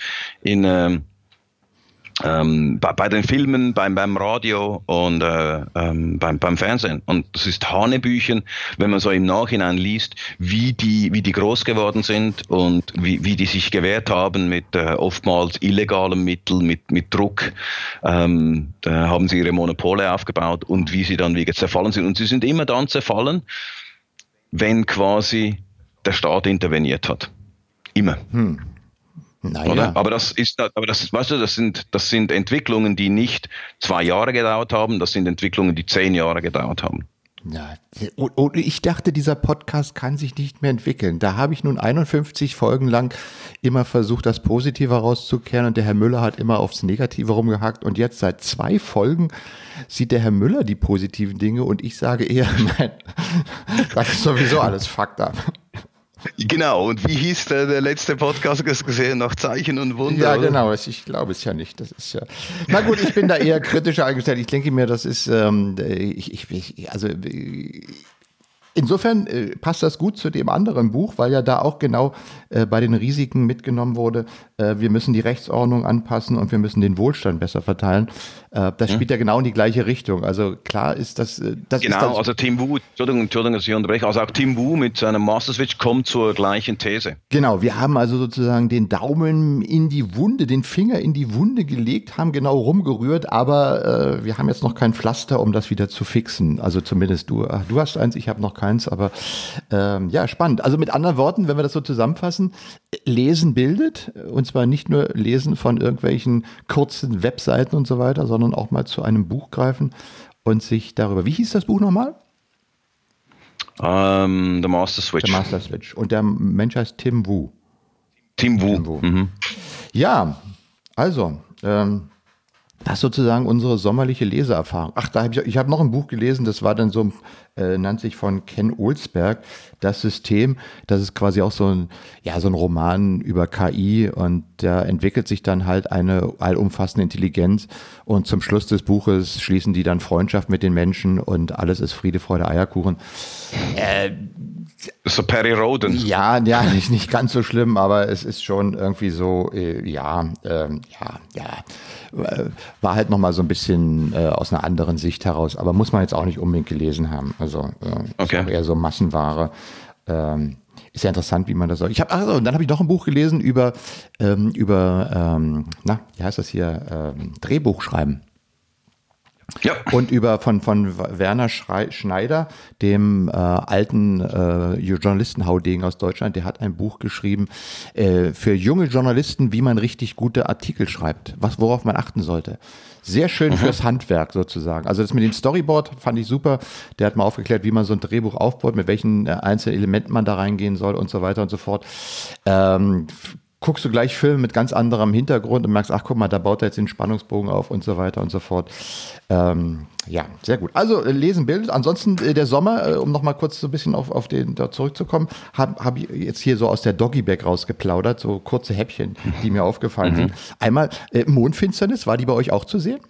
bei den Filmen, beim Radio und beim Fernsehen. Und das ist Hanebüchen, wenn man so im Nachhinein liest, wie die groß geworden sind und wie die sich gewehrt haben mit oftmals illegalem Mittel, mit Druck. Da haben sie ihre Monopole aufgebaut und wie sie dann wieder zerfallen sind. Und sie sind immer dann zerfallen, wenn quasi der Staat interveniert hat. Immer. Naja. Oder? Aber das sind Entwicklungen, die nicht 2 Jahre gedauert haben, das sind Entwicklungen, die 10 Jahre gedauert haben. Ja, und ich dachte, dieser Podcast kann sich nicht mehr entwickeln. Da habe ich nun 51 Folgen lang immer versucht, das Positive rauszukehren und der Herr Müller hat immer aufs Negative rumgehackt und jetzt seit 2 Folgen sieht der Herr Müller die positiven Dinge und ich sage eher, nein, das ist sowieso alles Fakt ab. Genau, und wie hieß der letzte Podcast gesehen? Nach Zeichen und Wunder? Ja, genau, ich glaube es ja nicht. Das ist ja. Na gut, ich bin da eher kritischer eingestellt. Ich denke mir, das ist, insofern passt das gut zu dem anderen Buch, weil ja da auch genau bei den Risiken mitgenommen wurde, wir müssen die Rechtsordnung anpassen und wir müssen den Wohlstand besser verteilen. Das spielt ja genau in die gleiche Richtung. Also klar ist das... Genau, also Tim Wu, Entschuldigung, dass ich unterbreche, also auch Tim Wu mit seinem Master Switch kommt zur gleichen These. Genau, wir haben also sozusagen den Daumen in die Wunde, den Finger in die Wunde gelegt, haben genau rumgerührt, aber wir haben jetzt noch kein Pflaster, um das wieder zu fixen. Also zumindest du hast eins, ich habe noch keins, aber ja, spannend. Also mit anderen Worten, wenn wir das so zusammenfassen, Lesen bildet, und zwar nicht nur Lesen von irgendwelchen kurzen Webseiten und so weiter, sondern auch mal zu einem Buch greifen und sich darüber, wie hieß das Buch nochmal? The Master Switch. The Master Switch. Und der Mensch heißt Tim Wu. Tim Wu. Mhm. Ja, also, das ist sozusagen unsere sommerliche Leseerfahrung. Ach, ich habe noch ein Buch gelesen, das war dann so, nannte sich von Ken Olsberg, das System. Das ist quasi auch so ein Roman über KI und da entwickelt sich dann halt eine allumfassende Intelligenz und zum Schluss des Buches schließen die dann Freundschaft mit den Menschen und alles ist Friede, Freude, Eierkuchen. So Perry Rhodan. Ja, nicht ganz so schlimm, aber es ist schon irgendwie so, war halt nochmal so ein bisschen aus einer anderen Sicht heraus, aber muss man jetzt auch nicht unbedingt gelesen haben. Also ist auch eher so Massenware. Ist ja interessant, wie man das soll. Und dann habe ich noch ein Buch gelesen über wie heißt das hier? Drehbuch schreiben. Ja. Und von Werner Schneider, dem alten Journalistenhaudegen aus Deutschland, der hat ein Buch geschrieben für junge Journalisten, wie man richtig gute Artikel schreibt, worauf man achten sollte. Sehr schön fürs Handwerk sozusagen. Also das mit dem Storyboard fand ich super. Der hat mal aufgeklärt, wie man so ein Drehbuch aufbaut, mit welchen einzelnen Elementen man da reingehen soll und so weiter und so fort. Guckst du gleich Filme mit ganz anderem Hintergrund und merkst, ach guck mal, da baut er jetzt den Spannungsbogen auf und so weiter und so fort. Ja, sehr gut. Also lesen, bildet. Ansonsten der Sommer, um nochmal kurz so ein bisschen auf den da zurückzukommen, hab ich jetzt hier so aus der Doggy-Bag rausgeplaudert, so kurze Häppchen, die mir aufgefallen sind. Einmal Mondfinsternis, war die bei euch auch zu sehen?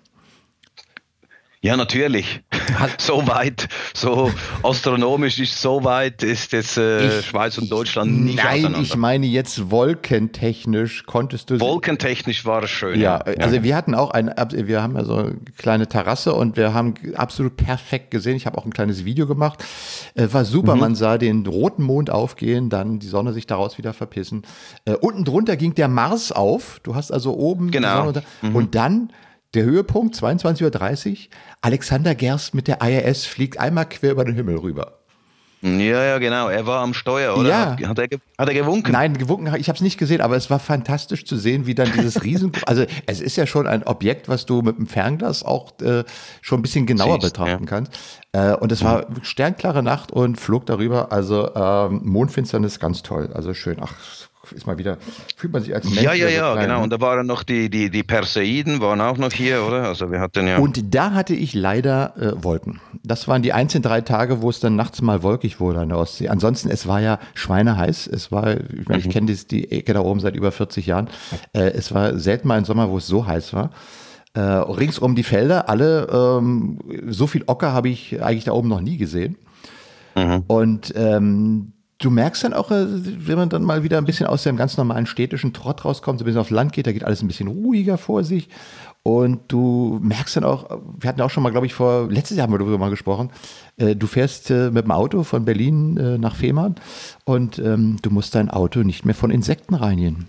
Ja, natürlich. So weit, so astronomisch ist so weit, ist jetzt Schweiz und Deutschland nicht auseinander. Nein, ich meine jetzt wolkentechnisch konntest du... Wolkentechnisch war es schön. Ja, also wir hatten auch wir haben ja so eine kleine Terrasse und wir haben absolut perfekt gesehen. Ich habe auch ein kleines Video gemacht. War super, man sah den roten Mond aufgehen, dann die Sonne sich daraus wieder verpissen. Unten drunter ging der Mars auf. Du hast also oben die Sonne und dann... Der Höhepunkt, 22:30 Uhr, Alexander Gerst mit der IRS fliegt einmal quer über den Himmel rüber. Ja, genau. Er war am Steuer, oder? Ja. Hat er gewunken? Nein, gewunken, ich habe es nicht gesehen, aber es war fantastisch zu sehen, wie dann dieses also es ist ja schon ein Objekt, was du mit dem Fernglas auch schon ein bisschen genauer betrachten kannst. Und es war sternklare Nacht und flog darüber, also Mondfinsternis ganz toll, also schön. Ach, ist mal wieder, fühlt man sich als Mensch. Ja, so klein, genau. Ne? Und da waren noch die Perseiden, waren auch noch hier, oder? Also wir hatten ja. Und da hatte ich leider Wolken. Das waren die einzigen 3 Tage, wo es dann nachts mal wolkig wurde an der Ostsee. Ansonsten, es war ja schweineheiß. Es war, ich kenne die Ecke da oben seit über 40 Jahren. Es war selten mal ein Sommer, wo es so heiß war. Ringsum die Felder, alle, so viel Ocker habe ich eigentlich da oben noch nie gesehen. Und du merkst dann auch, wenn man dann mal wieder ein bisschen aus dem ganz normalen städtischen Trott rauskommt, so ein bisschen aufs Land geht, da geht alles ein bisschen ruhiger vor sich. Und du merkst dann auch, wir hatten auch schon mal, glaube ich, letztes Jahr haben wir darüber mal gesprochen, du fährst mit dem Auto von Berlin nach Fehmarn und du musst dein Auto nicht mehr von Insekten reinigen.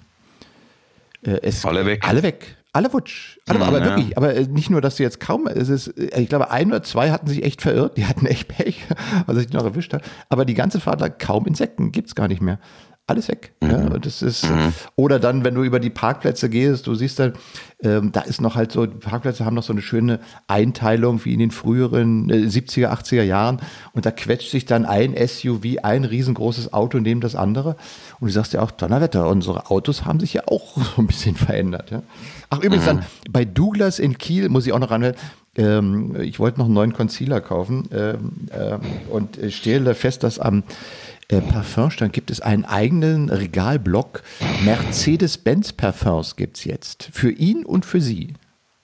Alle weg. Alle weg. Alle wutsch. Aber wirklich, aber nicht nur, dass du jetzt kaum, ich glaube, 1 oder 2 hatten sich echt verirrt, die hatten echt Pech, was ich noch erwischt habe. Aber die ganze Fahrt lang kaum Insekten, gibt's gar nicht mehr. Alles weg. Ja, und das ist, oder dann, wenn du über die Parkplätze gehst, du siehst dann, da ist noch halt so, die Parkplätze haben noch so eine schöne Einteilung wie in den früheren 70er, 80er Jahren und da quetscht sich dann ein SUV, ein riesengroßes Auto neben das andere und du sagst ja auch, Donnerwetter, unsere Autos haben sich ja auch so ein bisschen verändert. Ja? Ach, übrigens dann, bei Douglas in Kiel, muss ich auch noch anhören, ich wollte noch einen neuen Concealer kaufen und stelle fest, dass am Parfumstand gibt es einen eigenen Regalblock. Mercedes-Benz Parfums gibt es jetzt. Für ihn und für sie.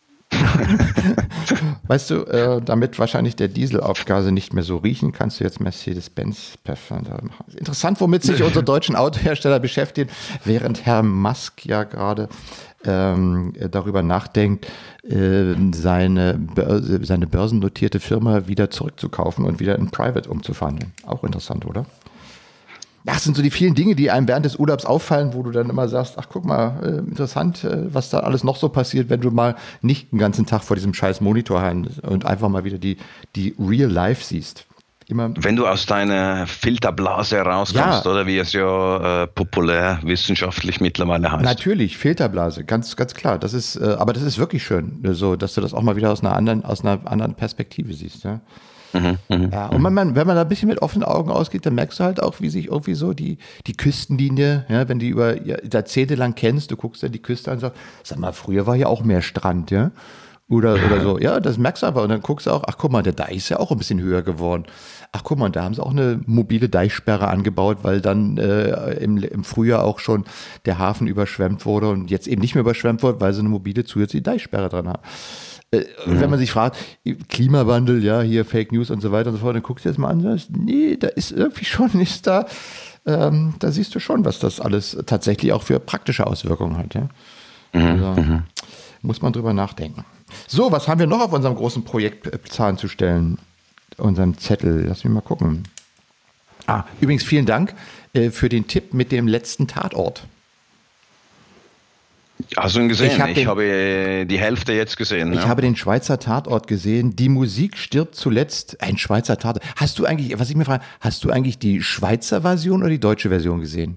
Weißt du, damit wahrscheinlich der Dieselabgase nicht mehr so riechen, kannst du jetzt Mercedes-Benz Parfum da machen. Interessant, womit sich unsere deutschen Autohersteller beschäftigen, während Herr Musk ja gerade darüber nachdenkt, seine börsennotierte Firma wieder zurückzukaufen und wieder in Private umzuwandeln. Auch interessant, oder? Das sind so die vielen Dinge, die einem während des Urlaubs auffallen, wo du dann immer sagst, ach guck mal, interessant, was da alles noch so passiert, wenn du mal nicht den ganzen Tag vor diesem scheiß Monitor hast und einfach mal wieder die Real Life siehst. Immer. Wenn du aus deiner Filterblase rauskommst, oder wie es ja populär wissenschaftlich mittlerweile heißt. Natürlich, Filterblase, ganz, ganz klar. Das ist, aber das ist wirklich schön, so, dass du das auch mal wieder aus einer anderen Perspektive siehst, ja. Ja, und wenn man da ein bisschen mit offenen Augen ausgeht, dann merkst du halt auch, wie sich irgendwie so die Küstenlinie, ja, wenn die über Jahrzehnte lang kennst, du guckst dann die Küste an und sagst, sag mal, früher war ja auch mehr Strand, ja. Oder so. Ja, das merkst du einfach. Und dann guckst du auch, ach guck mal, der Deich ist ja auch ein bisschen höher geworden. Ach guck mal, da haben sie auch eine mobile Deichsperre angebaut, weil dann im Frühjahr auch schon der Hafen überschwemmt wurde und jetzt eben nicht mehr überschwemmt wurde, weil sie eine mobile zusätzliche Deichsperre dran haben. Wenn man sich fragt, Klimawandel, ja, hier Fake News und so weiter und so fort, dann guckst du jetzt mal an und sagst, nee, da ist irgendwie schon, da siehst du schon, was das alles tatsächlich auch für praktische Auswirkungen hat. Ja? Also, muss man drüber nachdenken. So, was haben wir noch auf unserem großen Projektzahn zu stellen? Unserem Zettel, lass mich mal gucken. Übrigens vielen Dank für den Tipp mit dem letzten Tatort. Hast du ihn gesehen? Ich habe die Hälfte jetzt gesehen. Ich habe den Schweizer Tatort gesehen. Die Musik stirbt zuletzt. Ein Schweizer Tatort. Hast du eigentlich die Schweizer Version oder die deutsche Version gesehen?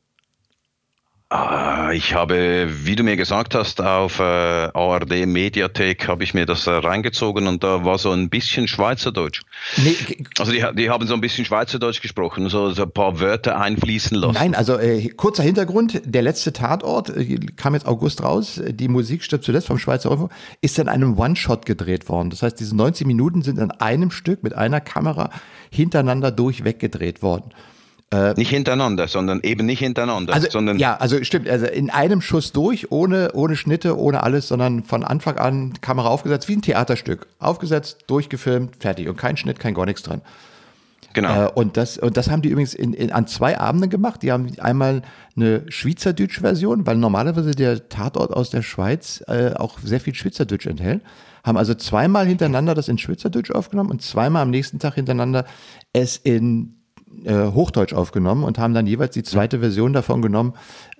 Ich habe, wie du mir gesagt hast, auf ARD Mediathek habe ich mir das reingezogen und da war so ein bisschen Schweizerdeutsch. Nee, Also die haben so ein bisschen Schweizerdeutsch gesprochen, so ein paar Wörter einfließen lassen. Nein, also kurzer Hintergrund, der letzte Tatort, kam jetzt August raus, die Musik stirbt zuletzt vom Schweizer Rundfunk, ist in einem One-Shot gedreht worden. Das heißt, diese 90 Minuten sind an einem Stück mit einer Kamera hintereinander durchweg gedreht worden. Nicht hintereinander, sondern eben nicht hintereinander. Also stimmt, also in einem Schuss durch, ohne Schnitte, ohne alles, sondern von Anfang an Kamera aufgesetzt, wie ein Theaterstück. Aufgesetzt, durchgefilmt, fertig. Und kein Schnitt, kein gar nichts dran. Genau. Und das haben die übrigens an 2 Abenden gemacht. Die haben einmal eine Schweizerdeutsch-Version, weil normalerweise der Tatort aus der Schweiz auch sehr viel Schweizerdeutsch enthält. Haben also 2-mal hintereinander das in Schweizerdeutsch aufgenommen und 2-mal am nächsten Tag hintereinander es in Hochdeutsch aufgenommen und haben dann jeweils die zweite Version davon genommen,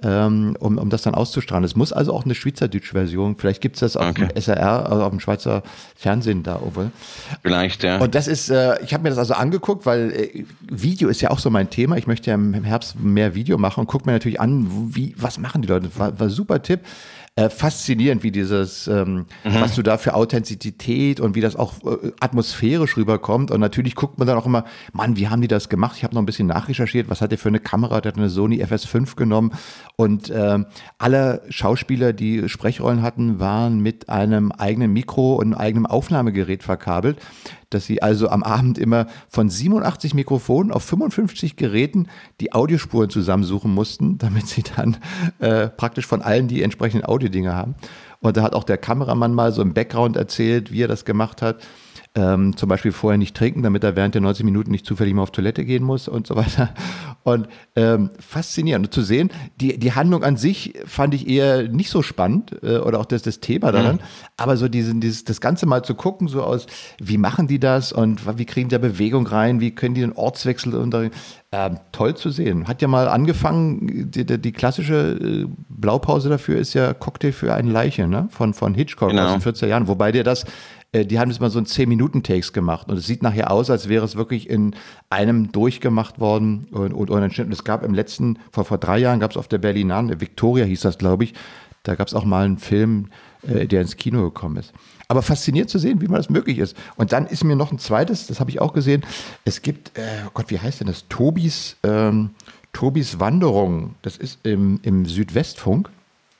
um das dann auszustrahlen. Es muss also auch eine Schweizerdeutsch-Version, vielleicht gibt es das auf dem SRR, also auf dem Schweizer Fernsehen da. Vielleicht, ja. Und das ist, ich habe mir das also angeguckt, weil Video ist ja auch so mein Thema. Ich möchte ja im Herbst mehr Video machen und gucke mir natürlich an, was machen die Leute. War super Tipp. Faszinierend, wie dieses, was du da für Authentizität und wie das auch atmosphärisch rüberkommt. Und natürlich guckt man dann auch immer, Mann, wie haben die das gemacht? Ich habe noch ein bisschen nachrecherchiert, was hat der für eine Kamera? Der hat eine Sony FS5 genommen und alle Schauspieler, die Sprechrollen hatten, waren mit einem eigenen Mikro und einem eigenen Aufnahmegerät verkabelt, dass sie also am Abend immer von 87 Mikrofonen auf 55 Geräten die Audiospuren zusammensuchen mussten, damit sie dann praktisch von allen die entsprechenden Audiodinge haben. Und da hat auch der Kameramann mal so im Background erzählt, wie er das gemacht hat. Zum Beispiel vorher nicht trinken, damit er während der 90 Minuten nicht zufällig mal auf Toilette gehen muss und so weiter. Und faszinierend und zu sehen, die Handlung an sich fand ich eher nicht so spannend oder auch das Thema daran, aber so das Ganze mal zu gucken, so aus, wie machen die das und wie kriegen die da Bewegung rein, wie können die den Ortswechsel unter toll zu sehen. Hat ja mal angefangen, die klassische Blaupause dafür ist ja Cocktail für eine Leiche, ne? Von Hitchcock aus den 40er Jahren, wobei die haben jetzt mal so einen 10-Minuten-Takes gemacht und es sieht nachher aus, als wäre es wirklich in einem durchgemacht worden und entstanden. Es gab vor 3 Jahren gab es auf der Berlinale, Victoria hieß das, glaube ich, da gab es auch mal einen Film, der ins Kino gekommen ist. Aber fasziniert zu sehen, wie man das möglich ist. Und dann ist mir noch ein zweites, das habe ich auch gesehen, es gibt, oh Gott, wie heißt denn das? Tobis Wanderung, das ist im Südwestfunk.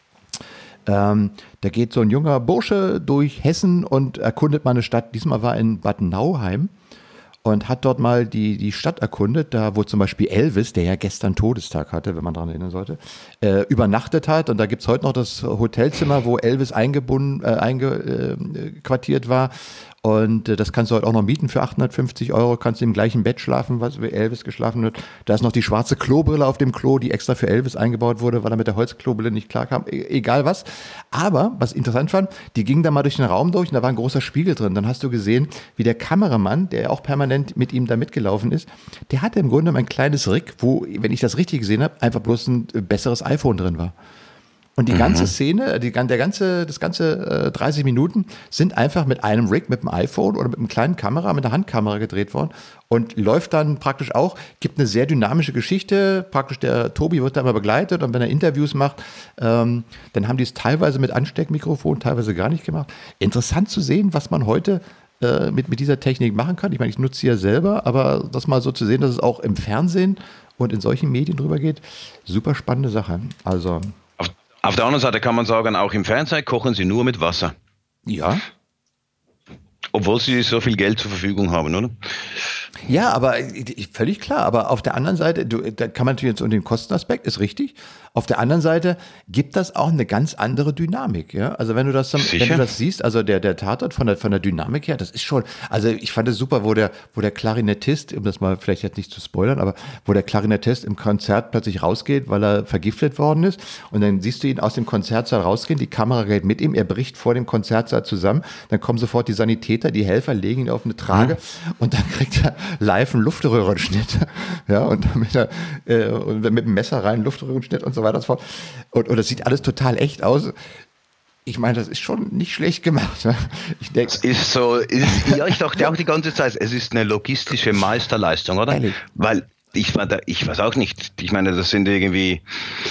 Da geht so ein junger Bursche durch Hessen und erkundet mal eine Stadt. Diesmal war er in Bad Nauheim und hat dort mal die Stadt erkundet, da wo zum Beispiel Elvis, der ja gestern Todestag hatte, wenn man daran erinnern sollte, übernachtet hat. Und da gibt es heute noch das Hotelzimmer, wo Elvis eingequartiert war. Und das kannst du heute auch noch mieten für 850 €, kannst im gleichen Bett schlafen, was Elvis geschlafen hat. Da ist noch die schwarze Klobrille auf dem Klo, die extra für Elvis eingebaut wurde, weil er mit der Holzklobrille nicht klarkam. Egal was. Aber, was ich interessant fand, die gingen da mal durch den Raum durch und da war ein großer Spiegel drin. Dann hast du gesehen, wie der Kameramann, der auch permanent mit ihm da mitgelaufen ist, der hatte im Grunde ein kleines Rig, wo, wenn ich das richtig gesehen habe, einfach bloß ein besseres iPhone drin war. Und die ganze Szene, das ganze 30 Minuten sind einfach mit einem Rig, mit dem iPhone oder mit einem kleinen Kamera, mit der Handkamera gedreht worden und läuft dann praktisch auch, gibt eine sehr dynamische Geschichte, praktisch der Tobi wird da immer begleitet und wenn er Interviews macht, dann haben die es teilweise mit Ansteckmikrofon, teilweise gar nicht gemacht. Interessant zu sehen, was man heute mit dieser Technik machen kann. Ich meine, ich nutze sie ja selber, aber das mal so zu sehen, dass es auch im Fernsehen und in solchen Medien drüber geht, super spannende Sache. Also auf der anderen Seite kann man sagen, auch im Fernsehen kochen sie nur mit Wasser. ja. Obwohl sie so viel Geld zur Verfügung haben, oder? Ja, aber völlig klar. Aber auf der anderen Seite, da kann man natürlich jetzt unter den Kostenaspekt, ist richtig. Auf der anderen Seite gibt das auch eine ganz andere Dynamik. Ja? Also wenn du das siehst, also der Tatort von der Dynamik her, das ist schon, also ich fand es super, wo der Klarinettist, um das mal vielleicht jetzt nicht zu spoilern, aber wo der Klarinettist im Konzert plötzlich rausgeht, weil er vergiftet worden ist und dann siehst du ihn aus dem Konzertsaal rausgehen, die Kamera geht mit ihm, er bricht vor dem Konzertsaal zusammen, dann kommen sofort die Sanitäter, die Helfer legen ihn auf eine Trage und dann kriegt er live einen Luftröhrenschnitt, ja, und mit dem Messer rein Luftröhrenschnitt und so weiter. war das voll. Und das sieht alles total echt aus. Ich meine, das ist schon nicht schlecht gemacht. Ne? Ich denke, ich dachte auch die ganze Zeit, es ist eine logistische Meisterleistung, oder? Ehrlich? Weil ich weiß auch nicht, ich meine, das sind irgendwie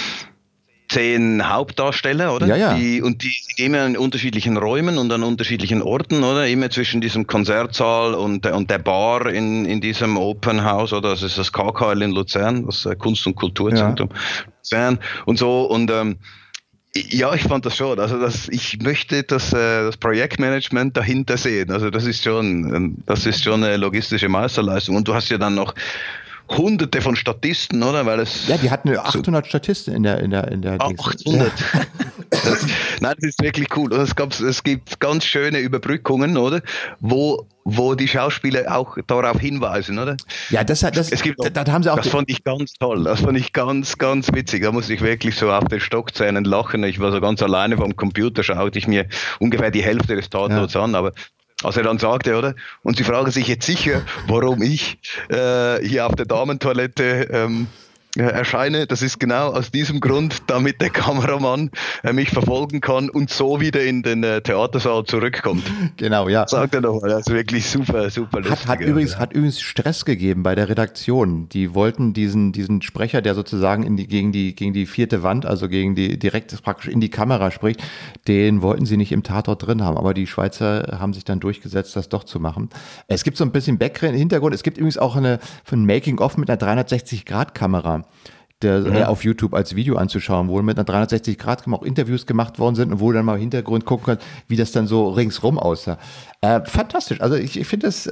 10 Hauptdarsteller, oder? Ja. Die immer in unterschiedlichen Räumen und an unterschiedlichen Orten, oder? Immer zwischen diesem Konzertsaal und der Bar in diesem Open House, oder? Das ist das KKL in Luzern, das Kunst- und Kulturzentrum Luzern und so. Und ja, ich fand das schon. Also ich möchte das Projektmanagement dahinter sehen. Also das ist schon eine logistische Meisterleistung. Und du hast ja dann noch Hunderte von Statisten, oder? Weil es die hatten 800 Statisten in der 800. Nein, das ist wirklich cool. Und es gibt ganz schöne Überbrückungen, oder? Wo die Schauspieler auch darauf hinweisen, oder? Ja, da haben sie auch. Das fand ich ganz toll. Das fand ich ganz, ganz witzig. Da musste ich wirklich so auf den Stockzähnen lachen. Ich war so ganz alleine vom Computer, schaute ich mir ungefähr die Hälfte des Tatorts an, aber als er dann sagte, oder? Und Sie fragen sich jetzt sicher, warum ich hier auf der Damentoilette erscheine. Das ist genau aus diesem Grund, damit der Kameramann mich verfolgen kann und so wieder in den Theatersaal zurückkommt. Genau, ja. Sagt er nochmal. Das ist wirklich super, super lustig. Hat übrigens Stress gegeben bei der Redaktion. Die wollten diesen Sprecher, der sozusagen gegen die vierte Wand, also direkt praktisch in die Kamera spricht, den wollten sie nicht im Tatort drin haben. Aber die Schweizer haben sich dann durchgesetzt, das doch zu machen. Es gibt so ein bisschen Hintergrund. Es gibt übrigens auch ein Making-of mit einer 360-Grad-Kamera. Auf YouTube als Video anzuschauen, wo mit einer 360-Grad-Kamera auch Interviews gemacht worden sind und wo du dann mal im Hintergrund gucken kannst, wie das dann so ringsrum aussah. Fantastisch. Also ich finde es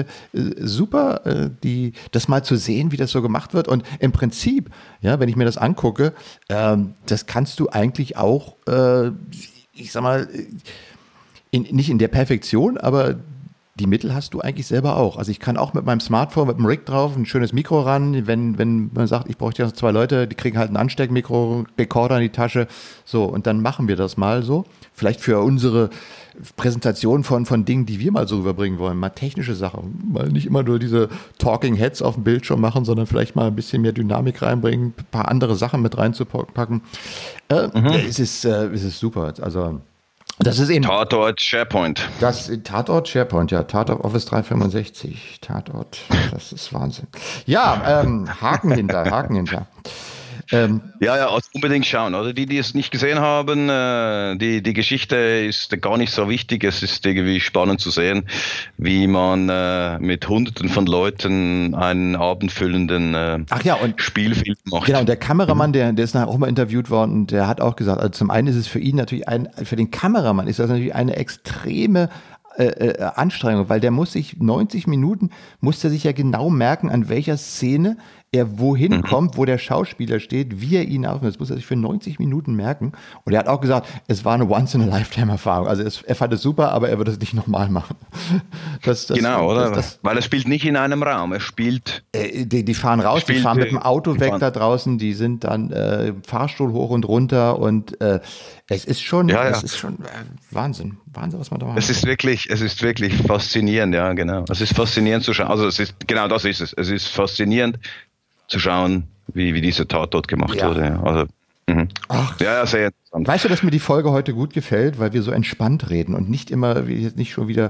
super, das mal zu sehen, wie das so gemacht wird. Und im Prinzip, ja, wenn ich mir das angucke, das kannst du eigentlich auch, ich sag mal, nicht in der Perfektion, aber die Mittel hast du eigentlich selber auch. Also ich kann auch mit meinem Smartphone, mit dem Rig drauf, ein schönes Mikro ran. Wenn man sagt, ich brauche ja 2 Leute, die kriegen halt ein Ansteckmikro, Rekorder in die Tasche. So, und dann machen wir das mal so. Vielleicht für unsere Präsentation von Dingen, die wir mal so rüberbringen wollen. Mal technische Sachen. Mal nicht immer nur diese Talking Heads auf dem Bildschirm machen, sondern vielleicht mal ein bisschen mehr Dynamik reinbringen, ein paar andere Sachen mit reinzupacken. Es ist super. Also das ist eben Tatort SharePoint. Tatort SharePoint, ja. Tatort Office 365. Tatort, das ist Wahnsinn. Ja, Haken hinter. Ja, also unbedingt schauen, oder? Die es nicht gesehen haben, die Geschichte ist gar nicht so wichtig. Es ist irgendwie spannend zu sehen, wie man mit Hunderten von Leuten einen abendfüllenden Spielfilm macht. Genau, und der Kameramann, der ist nachher auch mal interviewt worden, und der hat auch gesagt, also zum einen ist es für ihn natürlich für den Kameramann ist das natürlich eine extreme Anstrengung, weil der muss sich 90 Minuten, muss er sich ja genau merken, an welcher Szene er wohin kommt, wo der Schauspieler steht, wie er ihn aufnimmt. Das muss er sich für 90 Minuten merken. Und er hat auch gesagt, es war eine Once-in-a-Lifetime-Erfahrung. Also er fand es super, aber er würde es nicht nochmal machen. Genau, oder? Weil er spielt nicht in einem Raum, er spielt... Die fahren raus, die fahren mit dem Auto weg da draußen, die sind dann Fahrstuhl hoch und runter, und es ist schon, Wahnsinn, was man da macht. Es ist wirklich faszinierend, ja, genau. Es ist faszinierend zu schauen, also es ist faszinierend zu schauen, wie dieser Tatort gemacht wurde. Ja. Also, ja, sehr interessant. Weißt du, dass mir die Folge heute gut gefällt, weil wir so entspannt reden und nicht schon wieder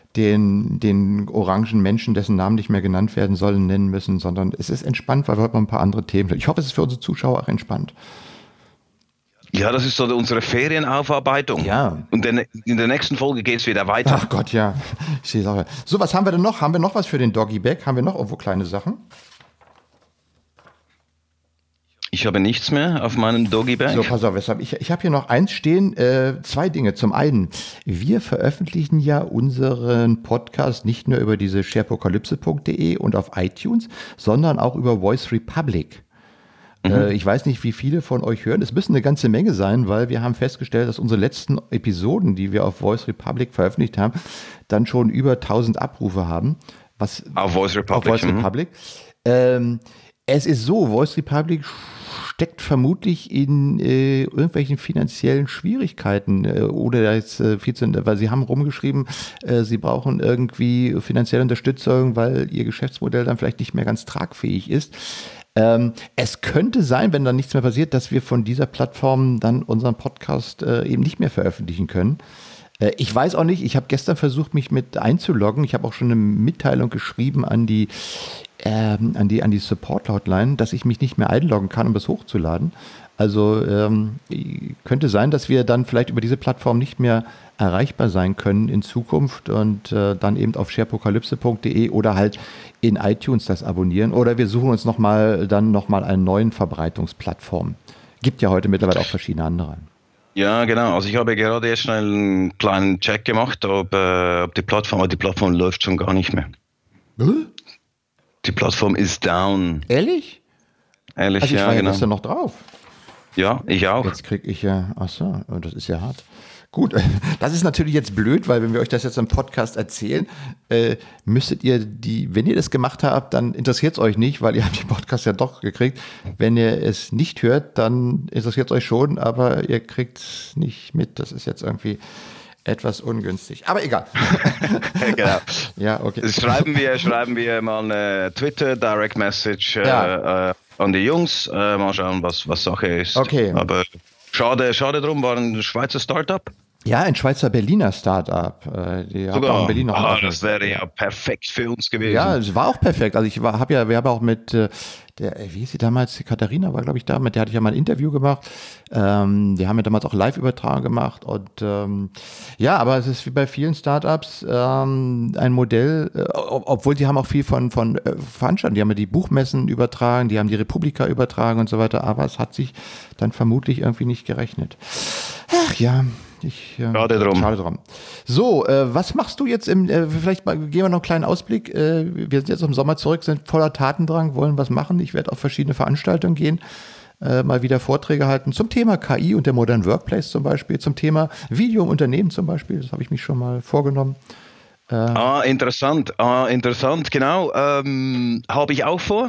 den orangen Menschen, dessen Namen nicht mehr genannt werden sollen, nennen müssen, sondern es ist entspannt, weil wir heute mal ein paar andere Themen haben. Ich hoffe, es ist für unsere Zuschauer auch entspannt. Ja, das ist so unsere Ferienaufarbeitung. Ja. Und in der nächsten Folge geht es wieder weiter. Ach Gott, ja. Ich sehe es auch. So, was haben wir denn noch? Haben wir noch was für den Doggy Bag? Haben wir noch irgendwo kleine Sachen? Ich habe nichts mehr auf meinem Doggy Bag. So, pass auf, ich habe hier noch eins stehen, 2 Dinge. Zum einen, wir veröffentlichen ja unseren Podcast nicht nur über diese sharepokalypse.de und auf iTunes, sondern auch über Voice Republic. Ich weiß nicht, wie viele von euch hören. Es müssen eine ganze Menge sein, weil wir haben festgestellt, dass unsere letzten Episoden, die wir auf Voice Republic veröffentlicht haben, dann schon über 1000 Abrufe haben. Auf Voice Republic. Es ist so, Voice Republic steckt vermutlich in irgendwelchen finanziellen Schwierigkeiten oder jetzt weil sie haben rumgeschrieben, sie brauchen irgendwie finanzielle Unterstützung, weil ihr Geschäftsmodell dann vielleicht nicht mehr ganz tragfähig ist. Es könnte sein, wenn dann nichts mehr passiert, dass wir von dieser Plattform dann unseren Podcast eben nicht mehr veröffentlichen können. Ich weiß auch nicht, ich habe gestern versucht, mich mit einzuloggen. Ich habe auch schon eine Mitteilung geschrieben an die Support-Hotline, dass ich mich nicht mehr einloggen kann, um das hochzuladen. Also könnte sein, dass wir dann vielleicht über diese Plattform nicht mehr erreichbar sein können in Zukunft und dann eben auf sharepokalypse.de oder halt in iTunes das abonnieren. Oder wir suchen uns nochmal einen neuen Verbreitungsplattform. Gibt ja heute mittlerweile auch verschiedene andere. Ja, genau. Also ich habe gerade erst schnell einen kleinen Check gemacht, ob die Plattform läuft schon gar nicht mehr. Die Plattform ist down. Ehrlich? Ehrlich, also ich ja, war genau. Ist da noch drauf. Ja, ich auch. Jetzt kriege ich ja, achso, das ist ja hart. Gut, das ist natürlich jetzt blöd, weil wenn wir euch das jetzt im Podcast erzählen, müsstet ihr wenn ihr das gemacht habt, dann interessiert es euch nicht, weil ihr habt den Podcast ja doch gekriegt. Wenn ihr es nicht hört, dann interessiert es euch schon, aber ihr kriegt es nicht mit. Das ist jetzt irgendwie etwas ungünstig. Aber egal. Genau. Ja, okay. Schreiben wir mal eine Twitter Direct Message an die Jungs. Mal schauen, was Sache ist. Okay. Aber schade drum, war ein Schweizer Startup. Ja, ein Schweizer-Berliner Startup. Die haben auch in Berlin noch das wäre ja perfekt für uns gewesen. Ja, es war auch perfekt. Also wir haben auch mit wie hieß sie damals? Katharina war, glaube ich, da. Mit der hatte ich ja mal ein Interview gemacht. Die haben ja damals auch Live-Übertragung gemacht. Und ja, aber es ist wie bei vielen Startups ein Modell, obwohl die haben auch viel von Veranstaltungen. Die haben ja die Buchmessen übertragen, die haben die Republika übertragen und so weiter. Aber es hat sich dann vermutlich irgendwie nicht gerechnet. Ach ja. Schade drum. So, was machst du jetzt vielleicht gehen wir noch einen kleinen Ausblick. Wir sind jetzt im Sommer zurück, sind voller Tatendrang, wollen was machen. Ich werde auf verschiedene Veranstaltungen gehen, mal wieder Vorträge halten zum Thema KI und der Modern Workplace zum Beispiel, zum Thema Video im Unternehmen zum Beispiel. Das habe ich mich schon mal vorgenommen. Interessant, genau. Habe ich auch vor.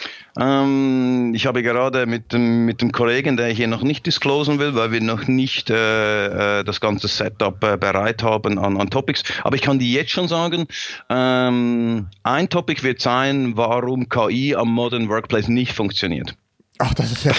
Ich habe gerade mit dem Kollegen, der ich hier noch nicht disclosen will, weil wir noch nicht das ganze Setup bereit haben an Topics. Aber ich kann dir jetzt schon sagen, ein Topic wird sein, warum KI am Modern Workplace nicht funktioniert. Ach, das ist ja...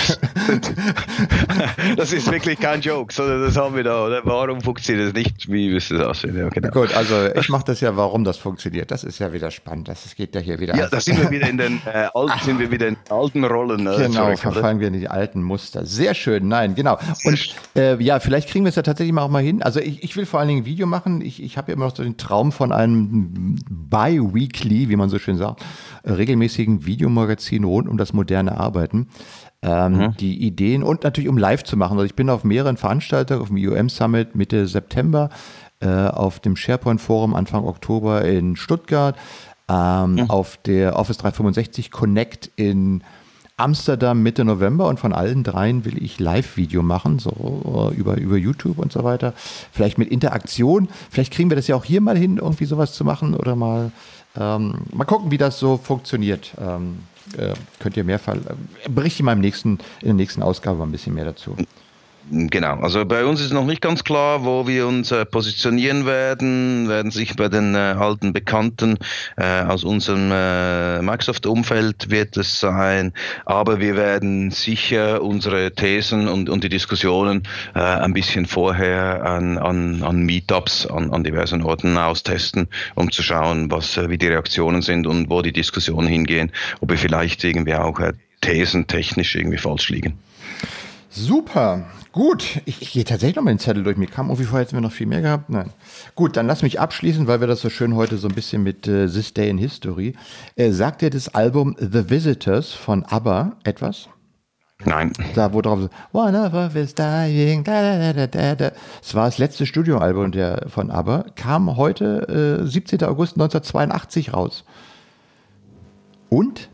Das ist wirklich kein Joke, sondern das haben wir da. Oder? Warum funktioniert es nicht? Wie müsste das aussehen? Ja, genau. Gut, also ich mache das ja, warum das funktioniert. Das ist ja wieder spannend. Das geht ja hier wieder. Ja, da sind wir wieder in den alten Rollen. Genau, verfallen wir in die alten Muster. Sehr schön, nein, genau. Und ja, vielleicht kriegen wir es ja tatsächlich auch mal hin. Also ich will vor allen Dingen ein Video machen. Ich habe ja immer noch so den Traum von einem bi-weekly, wie man so schön sagt, regelmäßigen Videomagazin rund um das moderne Arbeiten. Die Ideen und natürlich um live zu machen. Also ich bin auf mehreren Veranstaltungen, auf dem IOM Summit Mitte September, auf dem SharePoint Forum Anfang Oktober in Stuttgart, auf der Office 365 Connect in Amsterdam Mitte November und von allen dreien will ich Live-Video machen, so über YouTube und so weiter. Vielleicht mit Interaktion. Vielleicht kriegen wir das ja auch hier mal hin, irgendwie sowas zu machen oder mal gucken, wie das so funktioniert. Könnt ihr berichte ich mal in der nächsten Ausgabe mal ein bisschen mehr dazu. Genau, also bei uns ist noch nicht ganz klar, wo wir uns positionieren werden sich bei den alten Bekannten aus unserem Microsoft-Umfeld wird es sein, aber wir werden sicher unsere Thesen und die Diskussionen ein bisschen vorher an Meetups, an diversen Orten austesten, um zu schauen, wie die Reaktionen sind und wo die Diskussionen hingehen, ob wir vielleicht irgendwie auch Thesen technisch irgendwie falsch liegen. Super, gut. Ich gehe tatsächlich noch mal den Zettel durch. Mir kam irgendwie vorher, hätten wir noch viel mehr gehabt. Nein. Gut, dann lass mich abschließen, weil wir das so schön heute so ein bisschen mit This Day in History. Sagt dir das Album The Visitors von ABBA etwas? Nein. Da, wo drauf ist, One of us is dying, da, da, da, da, da. Das war das letzte Studioalbum von ABBA. Kam heute, 17. August 1982 raus. Und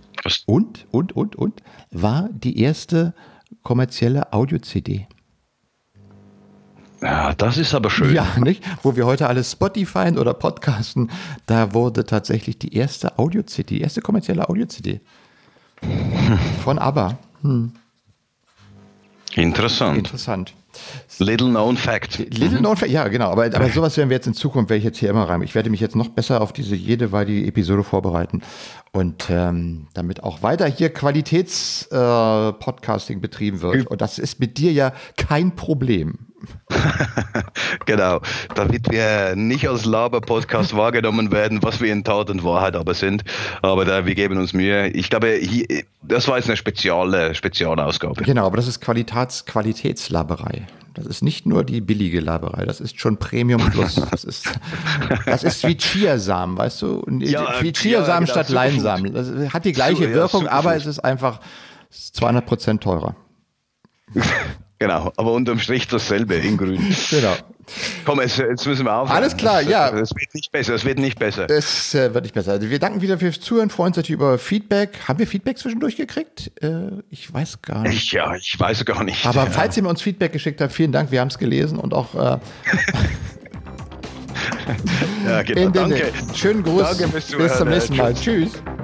war die erste kommerzielle Audio-CD. Ja, das ist aber schön. Ja, nicht? Wo wir heute alles Spotify oder Podcasten, da wurde tatsächlich die erste Audio-CD, die erste kommerzielle Audio-CD von ABBA. Interessant. Little known fact. Little known fact, ja, genau. Aber sowas werden wir jetzt in Zukunft, werde ich jetzt hier immer rein. Ich werde mich jetzt noch besser auf diese jeweilige Episode vorbereiten und damit auch weiter hier Qualitäts-Podcasting betrieben wird. Und das ist mit dir ja kein Problem. Genau, damit wir nicht als Laber-Podcast wahrgenommen werden, was wir in Tat und Wahrheit aber sind. Aber wir geben uns Mühe. Ich glaube, das war jetzt eine Spezialausgabe. Genau, aber das ist Qualitätslaberei. Das ist nicht nur die billige Laberei, das ist schon Premium Plus. Das ist wie Chiasamen, weißt du? Wie Chiasamen genau, statt Leinsamen. Das hat die gleiche Wirkung, aber es ist einfach 200% teurer. Genau, aber unterm Strich dasselbe in grün. Genau. Komm, jetzt müssen wir aufhören. Alles klar, ja. Es wird nicht besser, Es wird nicht besser. Also wir danken wieder fürs Zuhören, freuen uns natürlich über Feedback. Haben wir Feedback zwischendurch gekriegt? Ich weiß gar nicht. Ich weiß gar nicht. Aber falls ihr uns Feedback geschickt habt, vielen Dank, wir haben es gelesen und auch ja, genau. Danke. Schönen Gruß, bis zum nächsten Mal. Tschüss.